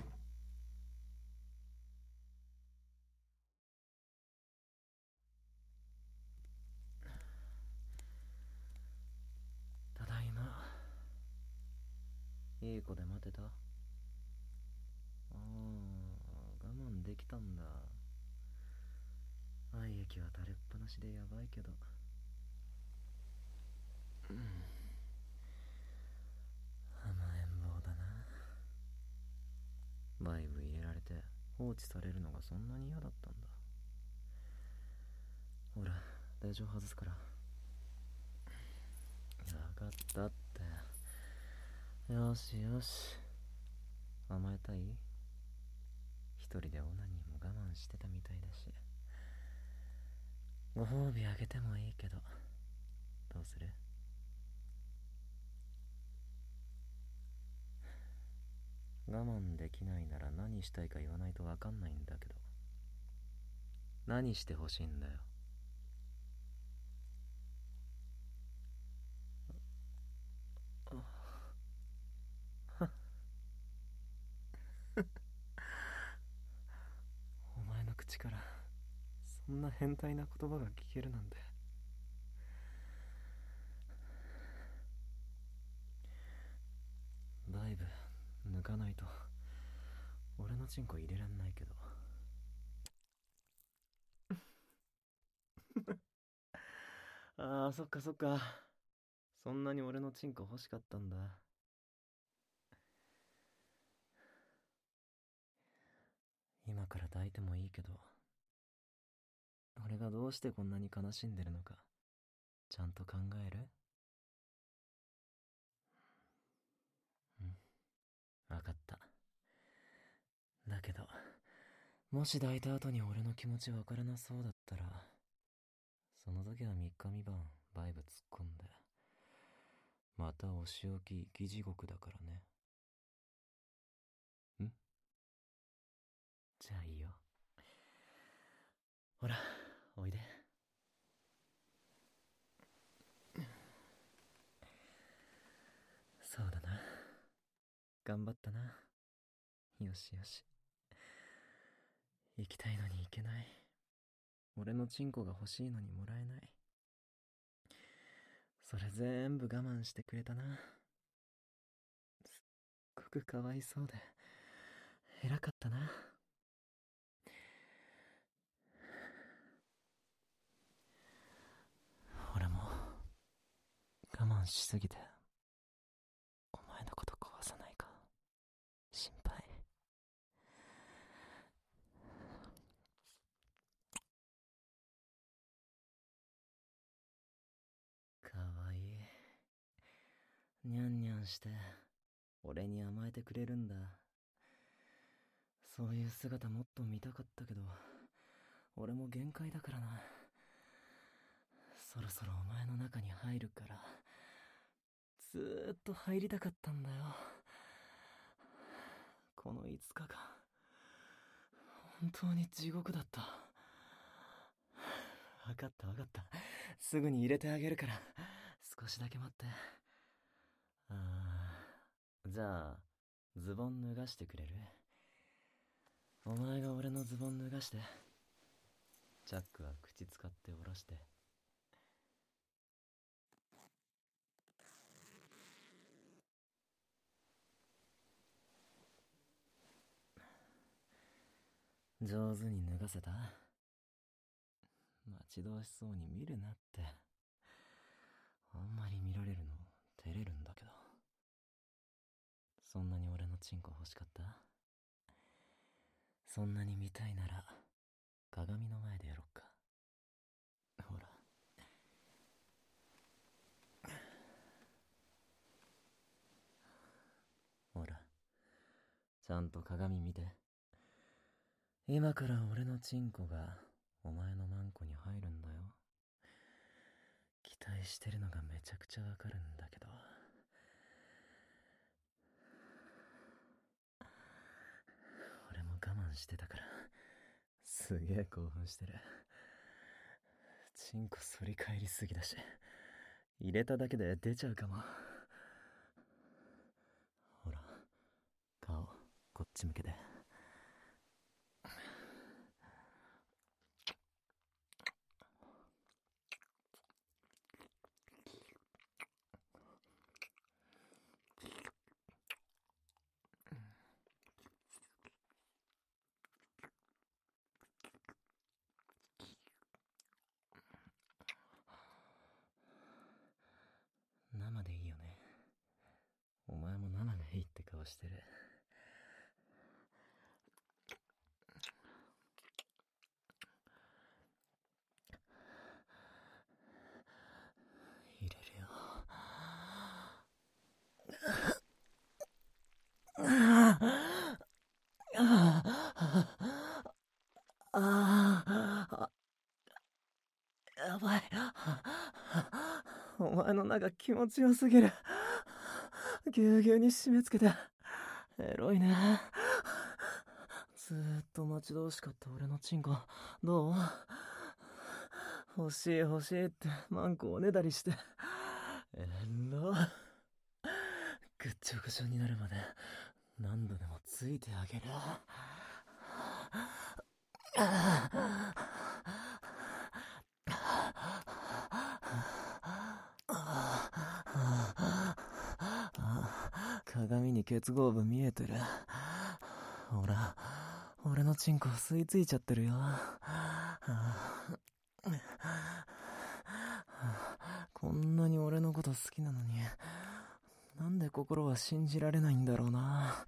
ただいま。いい子で待てた？ああ、我慢できたんだ。愛液は垂れっぱなしでやばいけど、うん、甘えん坊だな。バイブ入れられて放置されるのがそんなに嫌だったんだ。ほら、手錠外すから。分かったって。よしよし、甘えたい？一人でオナニーも我慢してたみたいだし、ご褒美あげてもいいけど、どうする？我慢できないなら何したいか言わないと分かんないんだけど。何してほしいんだよ。お前の口からそんな変態な言葉が聞けるなんて。バイブ抜かないと俺のチンコ入れらんないけど。ああ、そっかそっか、そんなに俺のチンコ欲しかったんだ。今から抱いてもいいけど、俺がどうしてこんなに悲しんでるのかちゃんと考える？うん、分かった。だけど、もし抱いた後に俺の気持ち分からなそうだったら、その時は三日三晩バイブ突っ込んで、またお仕置き生き地獄だからね。ん？じゃあいいよ。ほら、おいで。そうだな。頑張ったな。よしよし。行きたいのに行けない。俺のチンコが欲しいのにもらえない。それ全部我慢してくれたな。すっごくかわいそうで偉かったな。 しすぎてお前のこと壊さないか心配。かわいい。にゃんにゃんして俺に甘えてくれるんだ。そういう姿もっと見たかったけど俺も限界だからな。そろそろお前の中に入るから。ずーっと入りたかったんだよ。このいつかが本当に地獄だった。わかったわかった。すぐに入れてあげるから少しだけ待って。あー、じゃあズボン脱がしてくれる？お前が俺のズボン脱がして。チャックは口使って下ろして。上手に脱がせた？待ち遠しそうに見るなって。あんまり見られるの照れるんだけど。そんなに俺のチンコ欲しかった？そんなに見たいなら鏡の前でやろっか。ほら。ほら、ちゃんと鏡見て。今から俺のチンコがお前のマンコに入るんだよ。期待してるのがめちゃくちゃわかるんだけど。俺も我慢してたからすげえ興奮してる。チンコ反り返りすぎだし入れただけで出ちゃうかも。ほら、顔こっち向けて。生でいいよね。お前も生がいいって顔してる。入れるよ。ああ、やばい。お前の中気持ちよすぎる。ぎゅうぎゅうに締め付けてエロいね。ずーっと待ち遠しかった俺のチンコどう？欲しい欲しいってマンコおねだりしてえろ。ぐっちょぐちょになるまで何度でもついてあげる。鏡に結合部見えてる。ほら、俺のチンコ吸い付いちゃってるよ。こんなに俺のこと好きなのになんで心は信じられないんだろうな。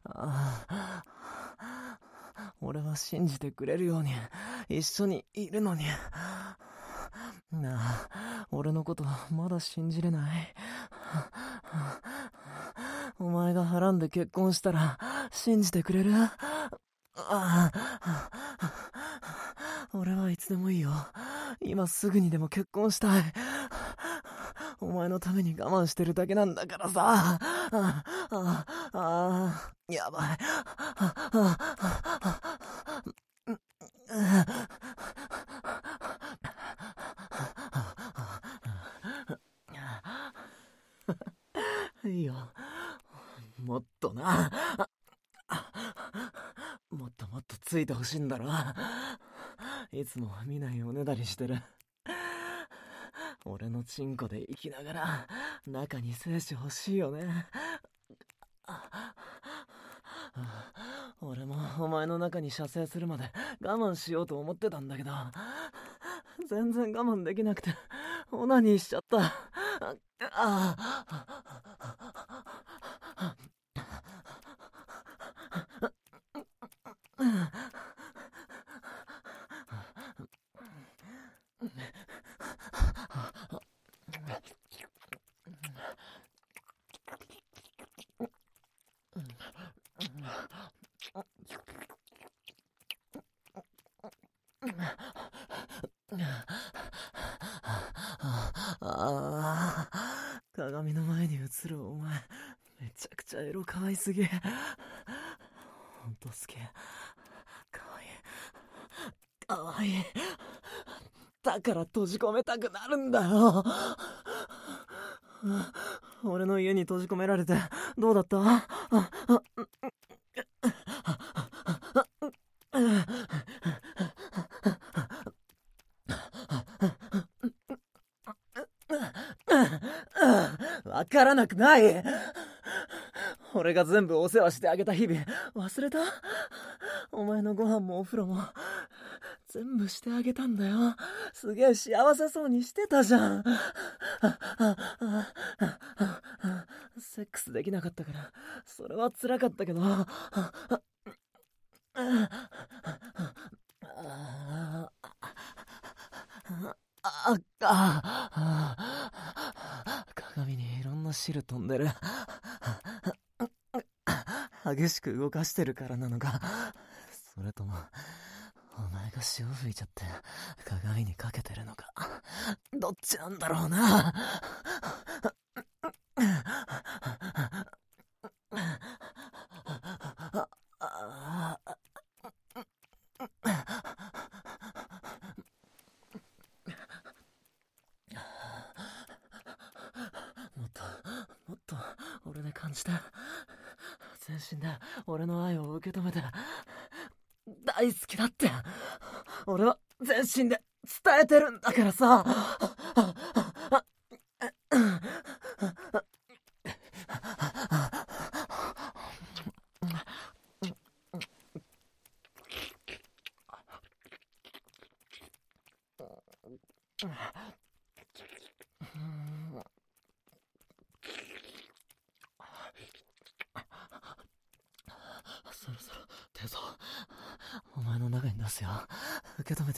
俺は信じてくれるように一緒にいるのになあ、俺のことまだ信じれない？お前がはらんで結婚したら信じてくれる？俺はいつでもいいよ。今すぐにでも結婚したい。お前のために我慢してるだけなんだからさ。あああ、やばい。いいよ。もっとな。もっともっとついてほしいんだろ。いつも見ないおねだりしてる。俺のチンコで生きながら中に精子欲しいよね。俺もお前の中に射精するまで我慢しようと思ってたんだけど全然我慢できなくてオナニーしちゃった。 あああ、鏡の前に映るお前、めちゃくちゃエロ可愛すぎ。ほんと好き。可愛い。可愛い。だから閉じ込めたくなるんだよ。俺の家に閉じ込められてどうだった？わからなくない。俺が全部お世話してあげた日々忘れた？お前のご飯もお風呂も全部してあげたんだよ。すげえ幸せそうにしてたじゃん。セックスできなかったからそれは辛かったけど、ああ鏡にいろんな汁飛んでる。激しく動かしてるからなのか、それともお前が潮吹いちゃって鏡にかけてるのか、どっちなんだろうな。もっともっと俺で感じて、全身で俺の愛を受け止めて、大好きだって俺は全身で伝えてるんだからさ。そろそろ手相お前の中に出すよ。受け止めて。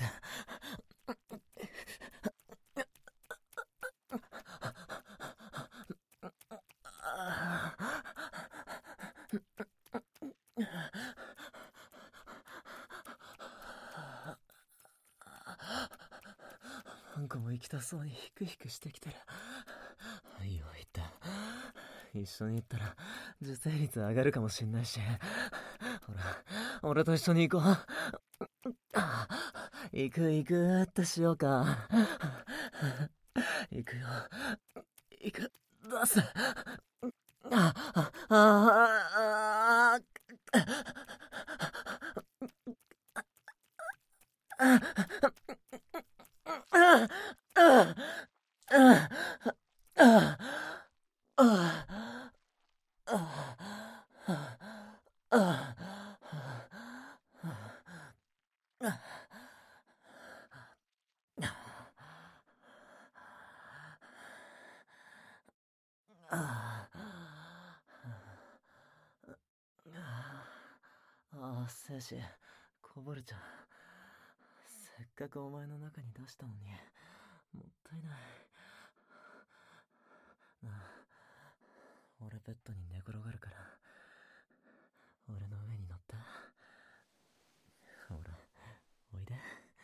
なんかも行きたそうにヒクヒクしてきてる。いいよ行って。一緒に行ったら受精率上がるかもしんないし、ほら俺と一緒に行こう。行く行くってしようか。行くよ行く、出す。ああああああ、精子こぼれちゃう。せっかくお前の中に出したのにもったいないな。あ、俺ベッドに寝転がるから俺の上に乗って。ほらおいで。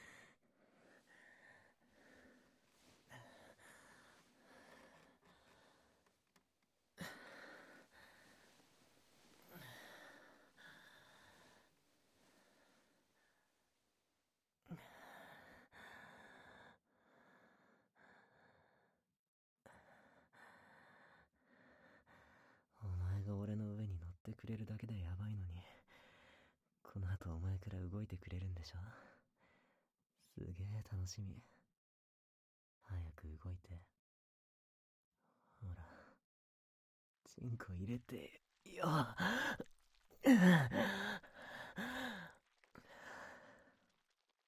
お前が俺の上に乗ってくれるだけでやばいのに、この後お前から動いてくれるんでしょ。すげえ楽しみ。早く動いて。ほらチンコ入れてよ。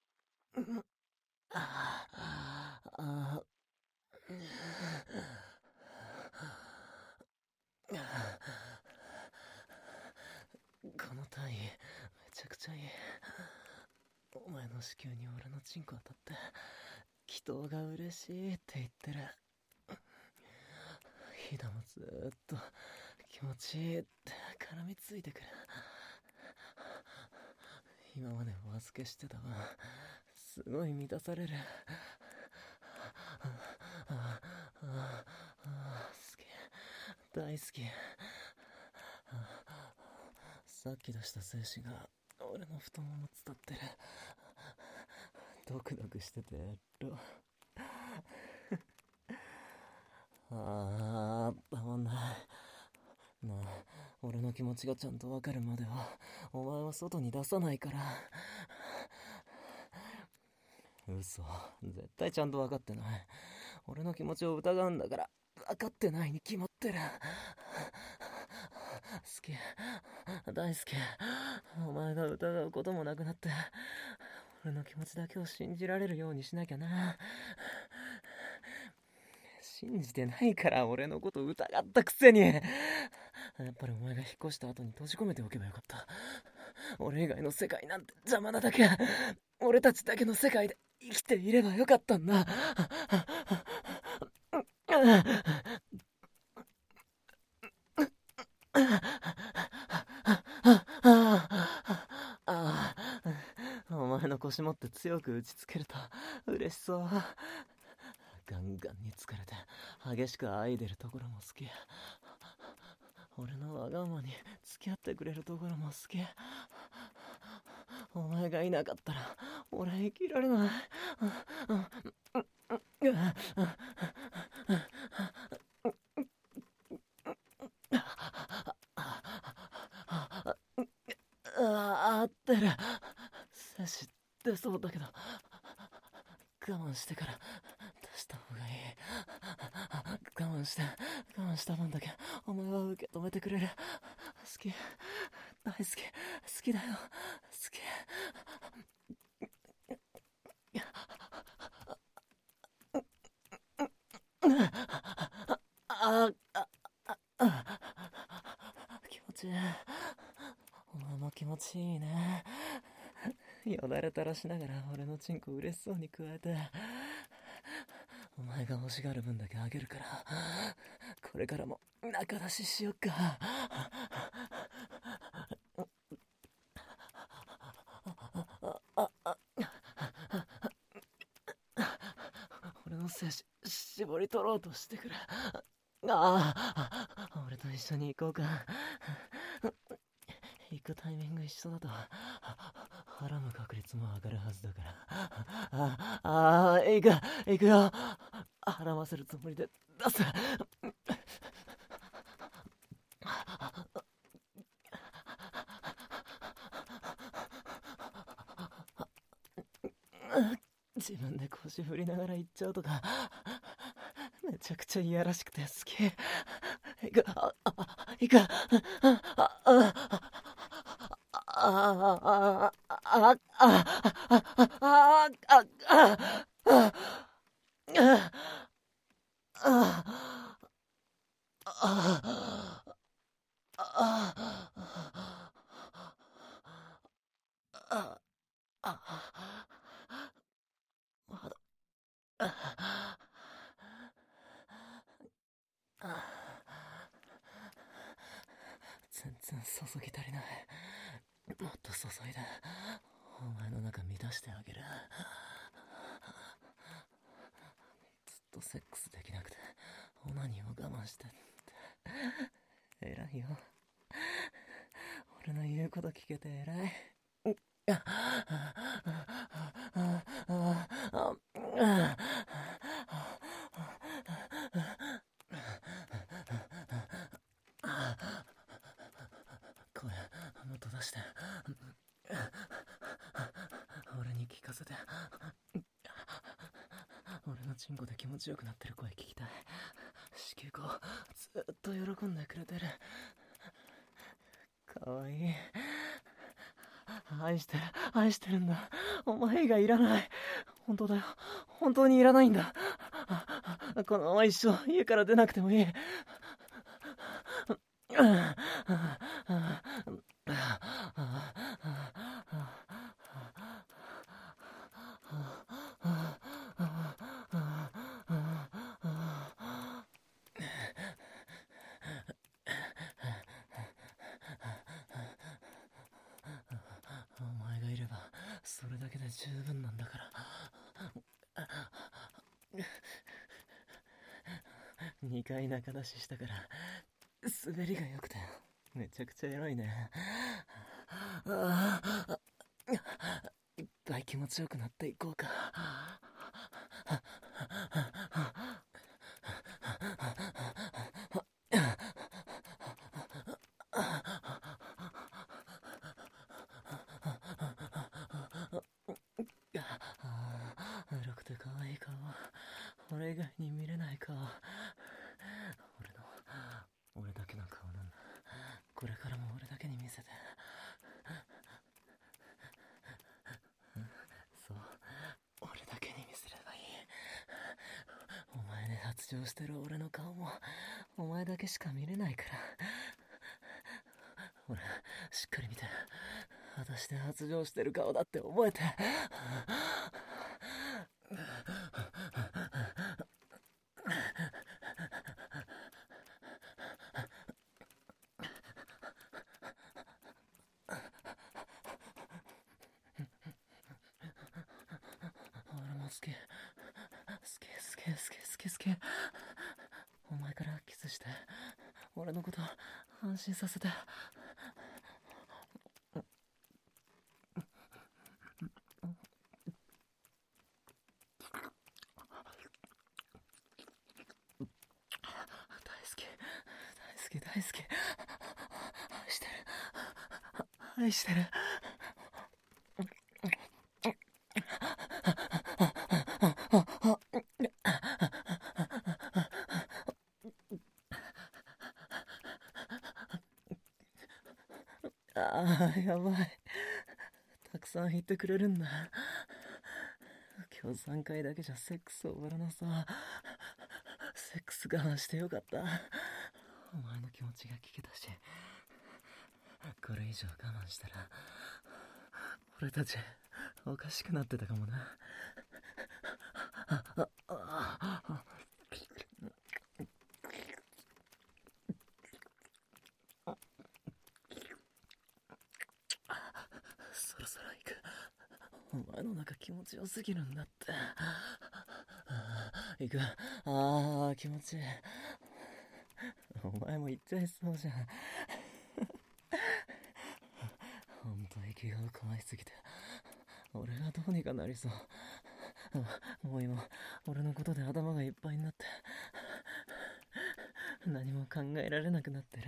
ああの子宮に俺のチンコ当たって祈祷が嬉しいって言ってる。ヒダもずーっと気持ちいいって絡みついてくる。今までお預けしてたわ。すごい満たされる。好き、大好き。さっき出した精子が俺の太もも伝ってる。ドクドクしててエロ。あー、たまんない。なあ、俺の気持ちがちゃんとわかるまではお前は外に出さないから。嘘、絶対ちゃんと分かってない。俺の気持ちを疑うんだから分かってないに決まってる。好き、大好き。お前が疑うこともなくなって俺の気持ちだけを信じられるようにしなきゃな。信じてないから俺のこと疑ったくせに。やっぱりお前が引っ越した後に閉じ込めておけばよかった。俺以外の世界なんて邪魔なだけ。俺たちだけの世界で生きていればよかったんだ。お前の腰持って強く打ちつけると嬉しそう。ガンガンに疲れて激しくあいでるところも好き。俺のわがままに付き合ってくれるところも好き。お前がいなかったら俺生きられない。ああってる。精子出そうだけど我慢してから出した方がいい。我慢して我慢した分だけお前は受け止めてくれる。好き、大好き、好きだよ、好き。あああ気持ちいい。お前も気持ちいいね。よだれ垂らしながら俺のチンコ嬉しそうに加えて、お前が欲しがる分だけあげるからこれからも仲出ししよっか。俺の精子絞り取ろうとしてくる。ああ、俺と一緒に行こうか。行くタイミング一緒だとはらむ確率も上がるはずだから。ああ、行く行くよ。はらませるつもりで出す。自分で腰振りながら行っちゃうとかめちゃくちゃいやらしくて好き。行く、ああ行く、あああああ全然注ぎ足りない。もっと注いでお前の中満たしてあげる。ずっとセックスできなくてオナニーを我慢してって偉いよ。俺の言うこと聞けて偉い。声もっと出して俺に聞かせて。俺のチンコで気持ちよくなってる声聞きたい。子宮口ずっと喜んでくれてる。かわいい。愛してる愛してるんだ。お前がいらない。本当だよ、本当にいらないんだ。このまま一生家から出なくてもいい。 で十分なんだから。にかい中出ししたから滑りが良くてめちゃくちゃエロいね。ああ、いっぱい気持ちよくなっていこうか。エロくて可愛い顔、俺以外に見れない顔。俺の俺だけの顔なんだ。これからも俺だけに見せて。そう、俺だけに見せればいい。お前で発情してる俺の顔もお前だけしか見れないから。俺しっかり見て、私で発情してる顔だって覚えて。俺も好き好き好き好き好き好き。お前からキスして俺のこと安心させて。大好き大好き愛してる愛してる。ああ、やばい。たくさん言ってくれるんだ。今日さんかいだけじゃセックス終わらなさ。セックス我慢してよかった。お前の気持ちが聞けたし、これ以上我慢したら俺たちおかしくなってたかもな。ああああそろそろ行く。お前の中気持ちよすぎるんだって。行く。ああ気持ちいい。お前も行っちゃいそうじゃん。ほんと息が怖いすぎて俺がどうにかなりそう。もう今俺のことで頭がいっぱいになって何も考えられなくなってる。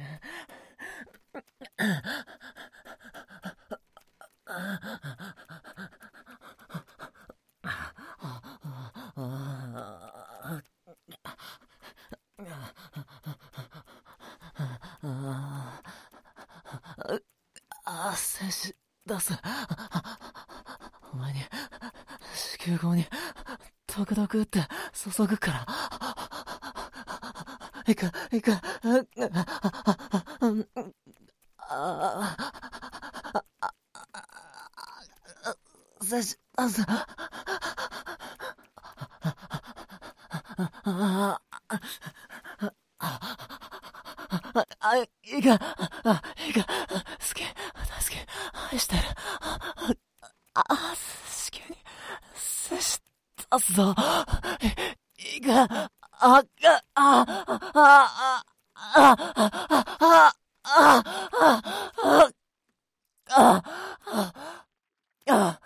ああ、精子出す。お前に子宮口にドクドクって注ぐから。いくいく。ああ精子出す。ああ、いいか、あ、いいか、好き、大好き、愛してる。ああ、子宮に、精子出すぞ。いいか、あ、あ、あ、あ、あ、あ、あ、あ、あ、あ、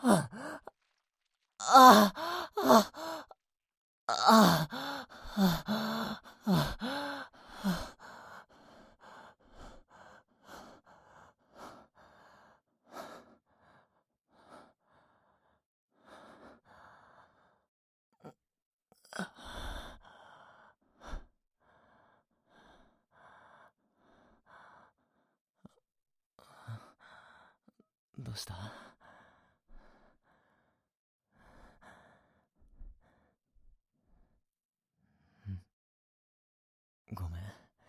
どうした？ごめん。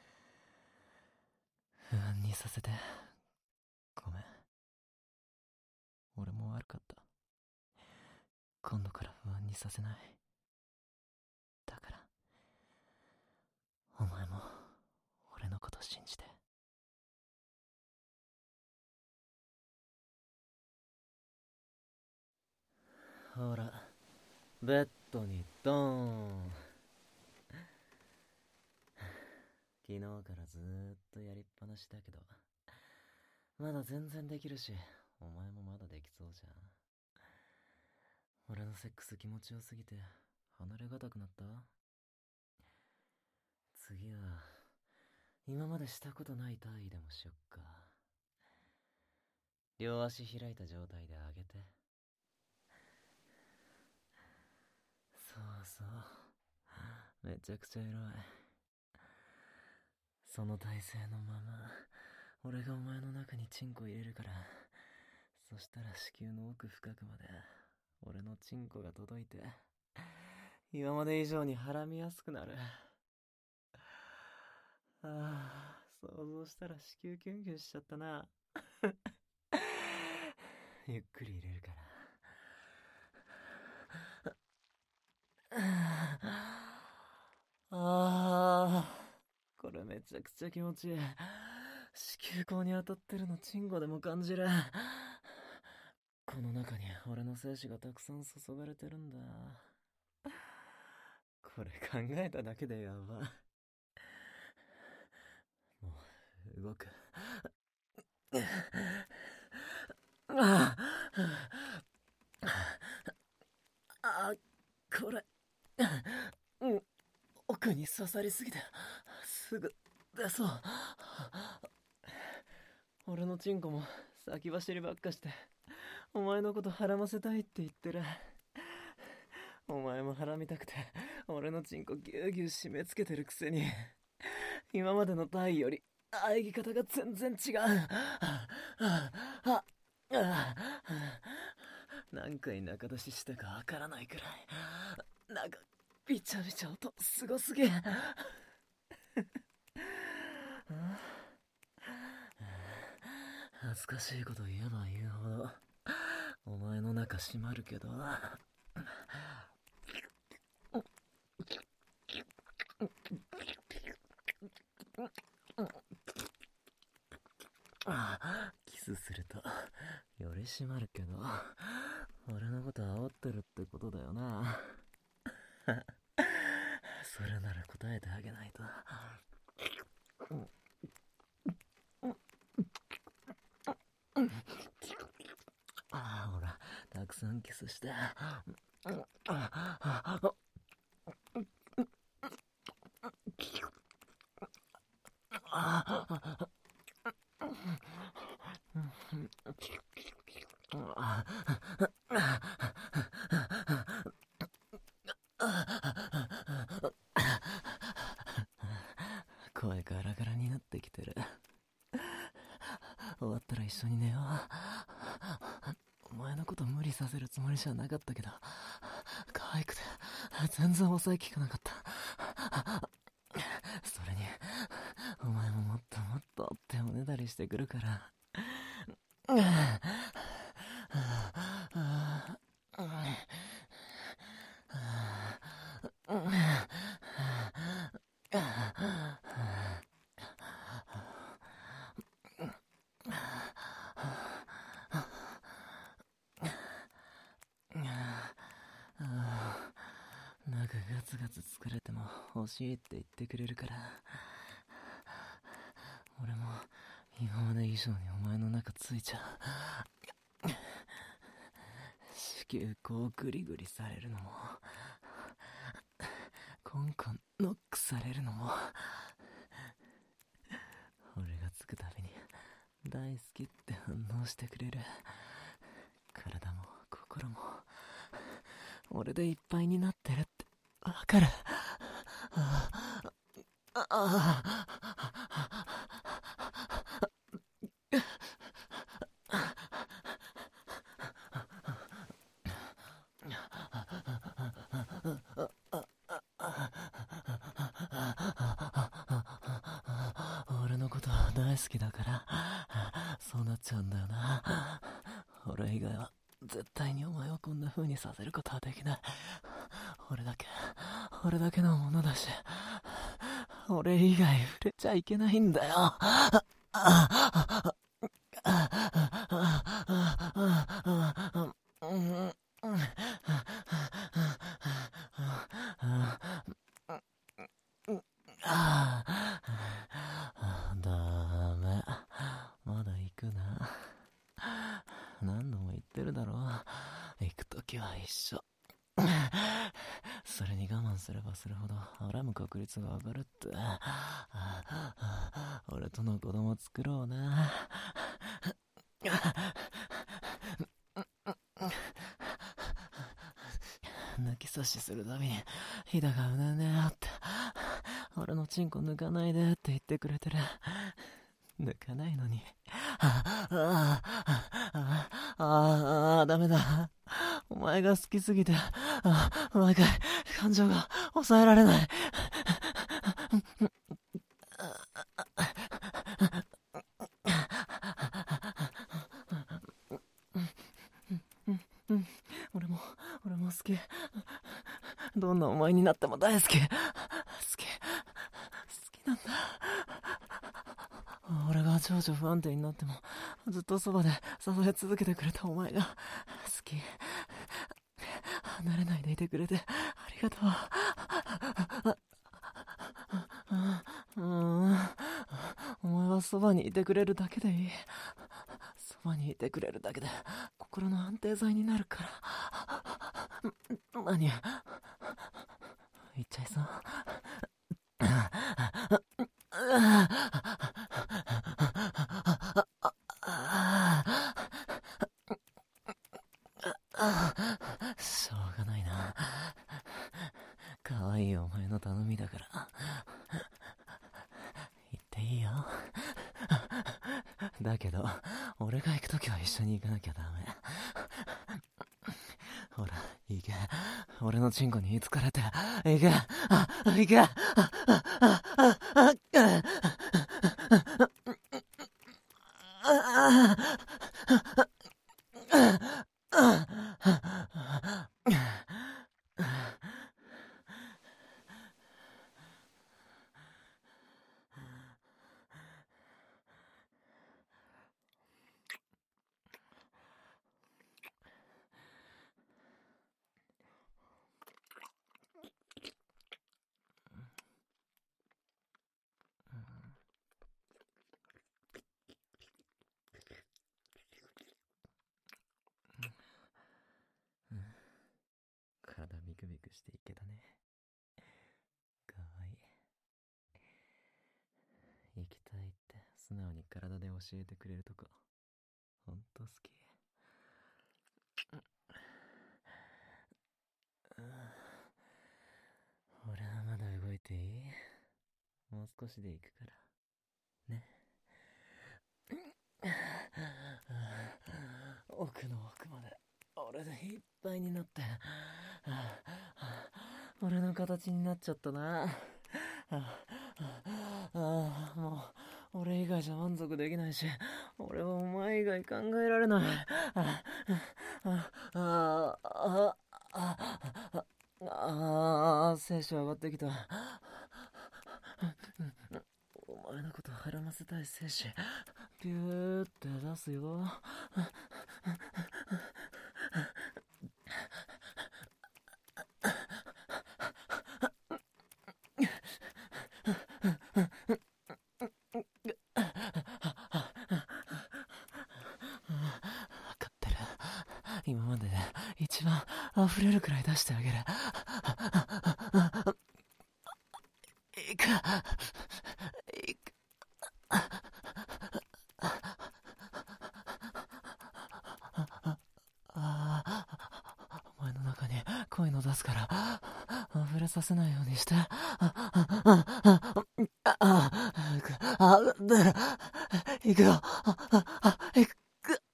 不安にさせて。ごめん。俺も悪かった。今度から不安にさせない。だから、お前も俺のこと信じて。 ベッドにドーン。昨日からずーっとやりっぱなしだけど、まだ全然できるし、お前もまだできそうじゃん。俺のセックス気持ちよすぎて離れがたくなった？次は今までしたことない体位でもしよっか。両足開いた状態で上げて。そうそう、めちゃくちゃエロい。その体勢のまま俺がお前の中にチンコ入れるから、そしたら子宮の奥深くまで俺のチンコが届いて、今まで以上に腹みやすくなる。ああ、想像したら子宮キュンキュンしちゃったな。ゆっくり入れるから。ああ、これめちゃくちゃ気持ちいい。子宮口に当たってるのチンコでも感じる。この中に俺の精子がたくさん注がれてるんだ。これ考えただけでやば。もう動く。ああ、これ、うん、奥に刺さりすぎてすぐ出そう。俺のチンコも先走りばっかしてお前のこと腹ませたいって言ってる。お前も腹見たくて俺のチンコギューギュー締め付けてるくせに、今までの体位より喘ぎ方が全然違う。何回中出ししたかわからないくらいなんかビチャビチャ音すごすぎ。恥ずかしいこと言えば言うほどお前の中閉まるけど、キスするとより閉まるけど、俺のこと煽ってるってことだよな。それなら答えてあげないと。ああ、ほら、たくさんキスして。声ガラガラになってきてる。終わったら一緒に寝よう。お前のこと無理させるつもりじゃなかったけど、可愛くて全然抑えきかなかった。それにお前ももっともっとっておねだりしてくるから。なんかガツガツ作れても欲しいって言ってくれるから、俺も今まで以上にお前の中ついちゃう。子宮口グリグリされるのも、コンコンノックされるのも、俺がつくたびに大好きって反応してくれる。体も心も俺でいっぱいになってるってわかる。あああ俺のこと大好きだからそうなっちゃうんだよな。俺以外は絶対にお前をこんな風にさせることはできない。俺だけ俺だけのものだし、俺以外触れちゃいけないんだよ。 慢すればするほど恨む確率が上がるって。俺との子供作ろうな。抜き差しするたびにヒダがうねうねって、俺のチンコ抜かないでって言ってくれてる。抜かないのに。ああ、ああ、あ、ダメだ。お前が好きすぎて、あ、毎回感情が抑えられない。俺も、俺も好き。どんなお前になっても大好き。好き。好きなんだ。俺が情緒不安定になってもずっとそばで支え続けてくれたお前が好き。離れないでいてくれてありがとう。うん、お前はそばにいてくれるだけでいい。そばにいてくれるだけで心の安定剤になるから。何言っちゃいそう。しょうがないな。可愛いお前の頼みだから言っていいよ。だけど俺が行くときは一緒に行かなきゃダメ。ほら行け。俺のチンコに言いつかれて行け。あ、行け。あ、あ、あ、あ、あ、体ビクビクしていけたね。かわいい。行きたいって素直に体で教えてくれるとこほんと好き。俺はまだ動いていい？もう少しで行くからね。奥の奥まで俺でいっぱいになって、俺の形になっちゃったな。ああ、もう俺以外じゃ満足できないし、俺はお前以外考えられない。あああああああ、精子上がってきた。お前のこと腹ませたい精子ピューって出すよ。今までで一番溢れるくらい出してあげる。いくいくああ、お前の中に声の出すから溢れさせないようにして。ああああで行くよ。行く。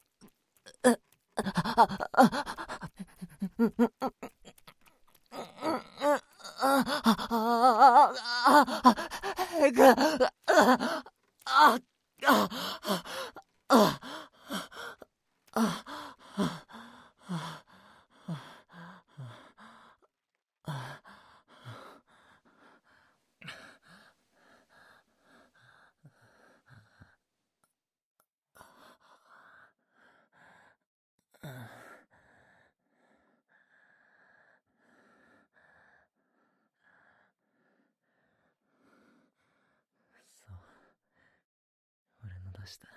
そう、俺の出した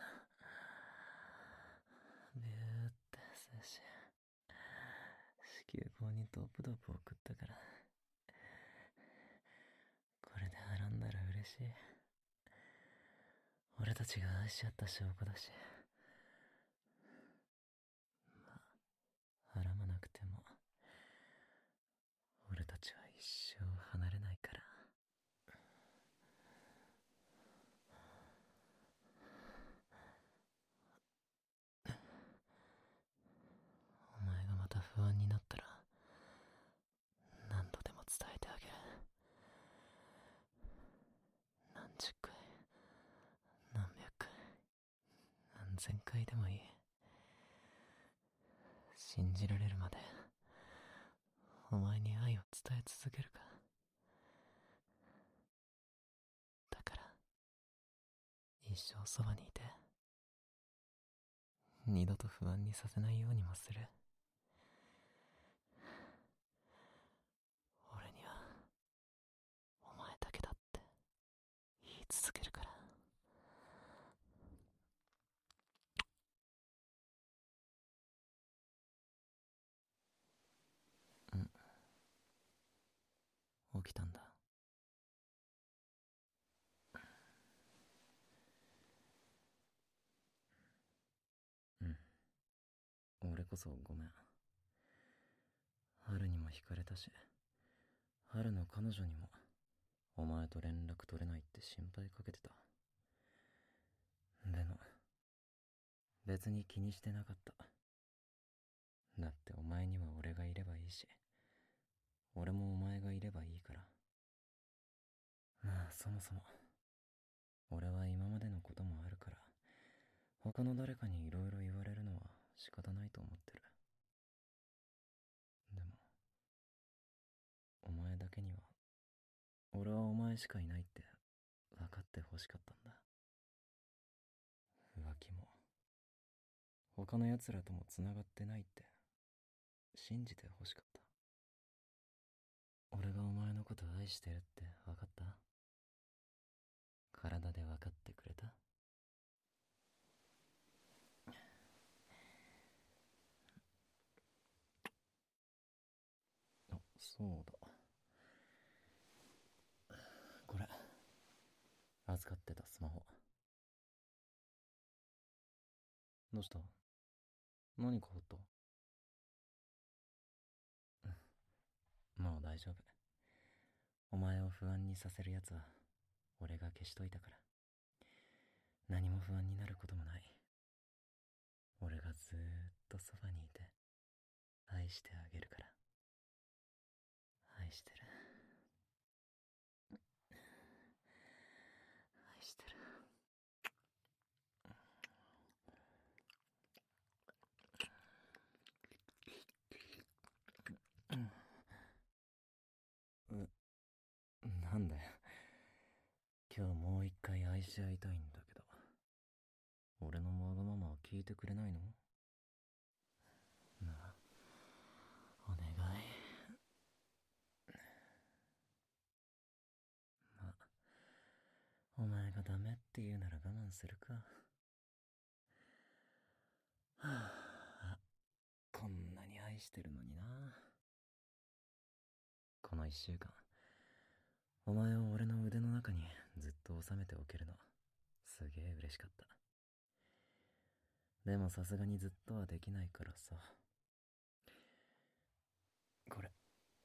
ビューって精子子宮口にドープドープ送ったから嬉しい。俺たちが愛し合った証拠だし。まあ、孕まなくても、俺たちは一生離れないから。お前がまた不安になったら、何度でも伝えてあげる。何十回、何百回、何千回でもいい。信じられるまで、お前に愛を伝え続けるか。だから、一生そばにいて、二度と不安にさせないようにもする。俺には、お前だけだって言い続けるから。ん、起きたんだ。うん。俺こそごめん。春にも惹かれたし、春の彼女にも、お前と連絡取れないって心配かけてた。でも、別に気にしてなかった。だってお前には俺がいればいいし、俺もお前がいればいいから。まあそもそも、俺は今までのこともあるから、他の誰かに色々言われるのは仕方ないと思ってる。でも、お前だけには、俺はお前しかいないって分かって欲しかったんだ。浮気も、他の奴らとも繋がってないって信じて欲しかった。俺がお前のこと愛してるって分かった？体で分かってくれた？あ、そうだ。これ、預かってたスマホ。どうした？何かあった？うん、もう大丈夫。お前を不安にさせるやつは俺が消しといたから、何も不安になることもない。俺がずーっとそばにいて愛してあげるから。愛してる、愛してる。う、なんだよ。今日もう一回愛し合いたいんだけど、俺のわがままは聞いてくれないの？なあ、お願い。まあ、お前がダメって言うなら我慢するか。はあ、こんなに愛してるのにな。この一週間、お前を俺の腕の中にずっと収めておけるの、すげえ嬉しかった。でもさすがにずっとはできないからさ。これ。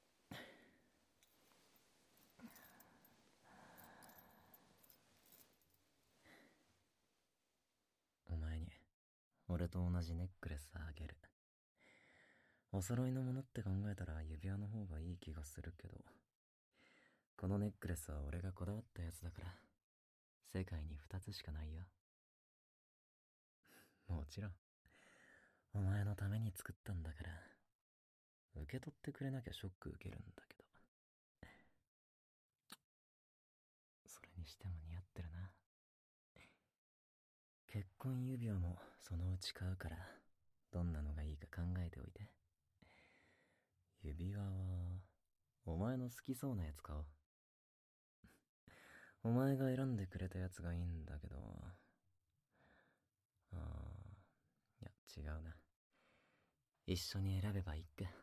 お前に、俺と同じネックレスあげる。お揃いのものって考えたら指輪の方がいい気がするけど、このネックレスは俺がこだわったやつだから、世界に二つしかないよ。もちろん、お前のために作ったんだから、受け取ってくれなきゃショック受けるんだけど。それにしても似合ってるな。結婚指輪もそのうち買うから、どんなのがいいか考えておいて。指輪は、お前の好きそうなやつ買おう。お前が選んでくれたやつがいいんだけど、あー、いや、違うな。一緒に選べばいいか。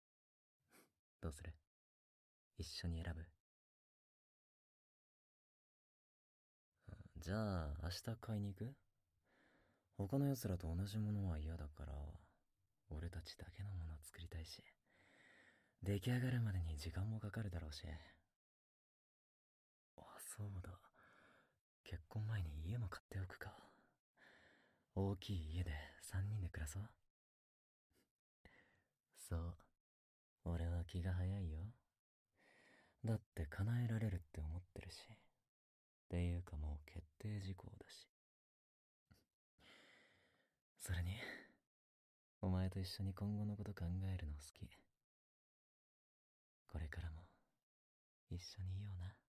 どうする？一緒に選ぶ？ じゃあ明日買いに行く？他の奴らと同じものは嫌だから、俺たちだけのもの作りたいし、出来上がるまでに時間もかかるだろうし。あ、そうだ。結婚前に家も買っておくか。大きい家で三人で暮らそう。そう。俺は気が早いよ。だって叶えられるって思ってるし。っていうかもう決定事項だし。それに、お前と一緒に今後のこと考えるの好き。これからも一緒にいような。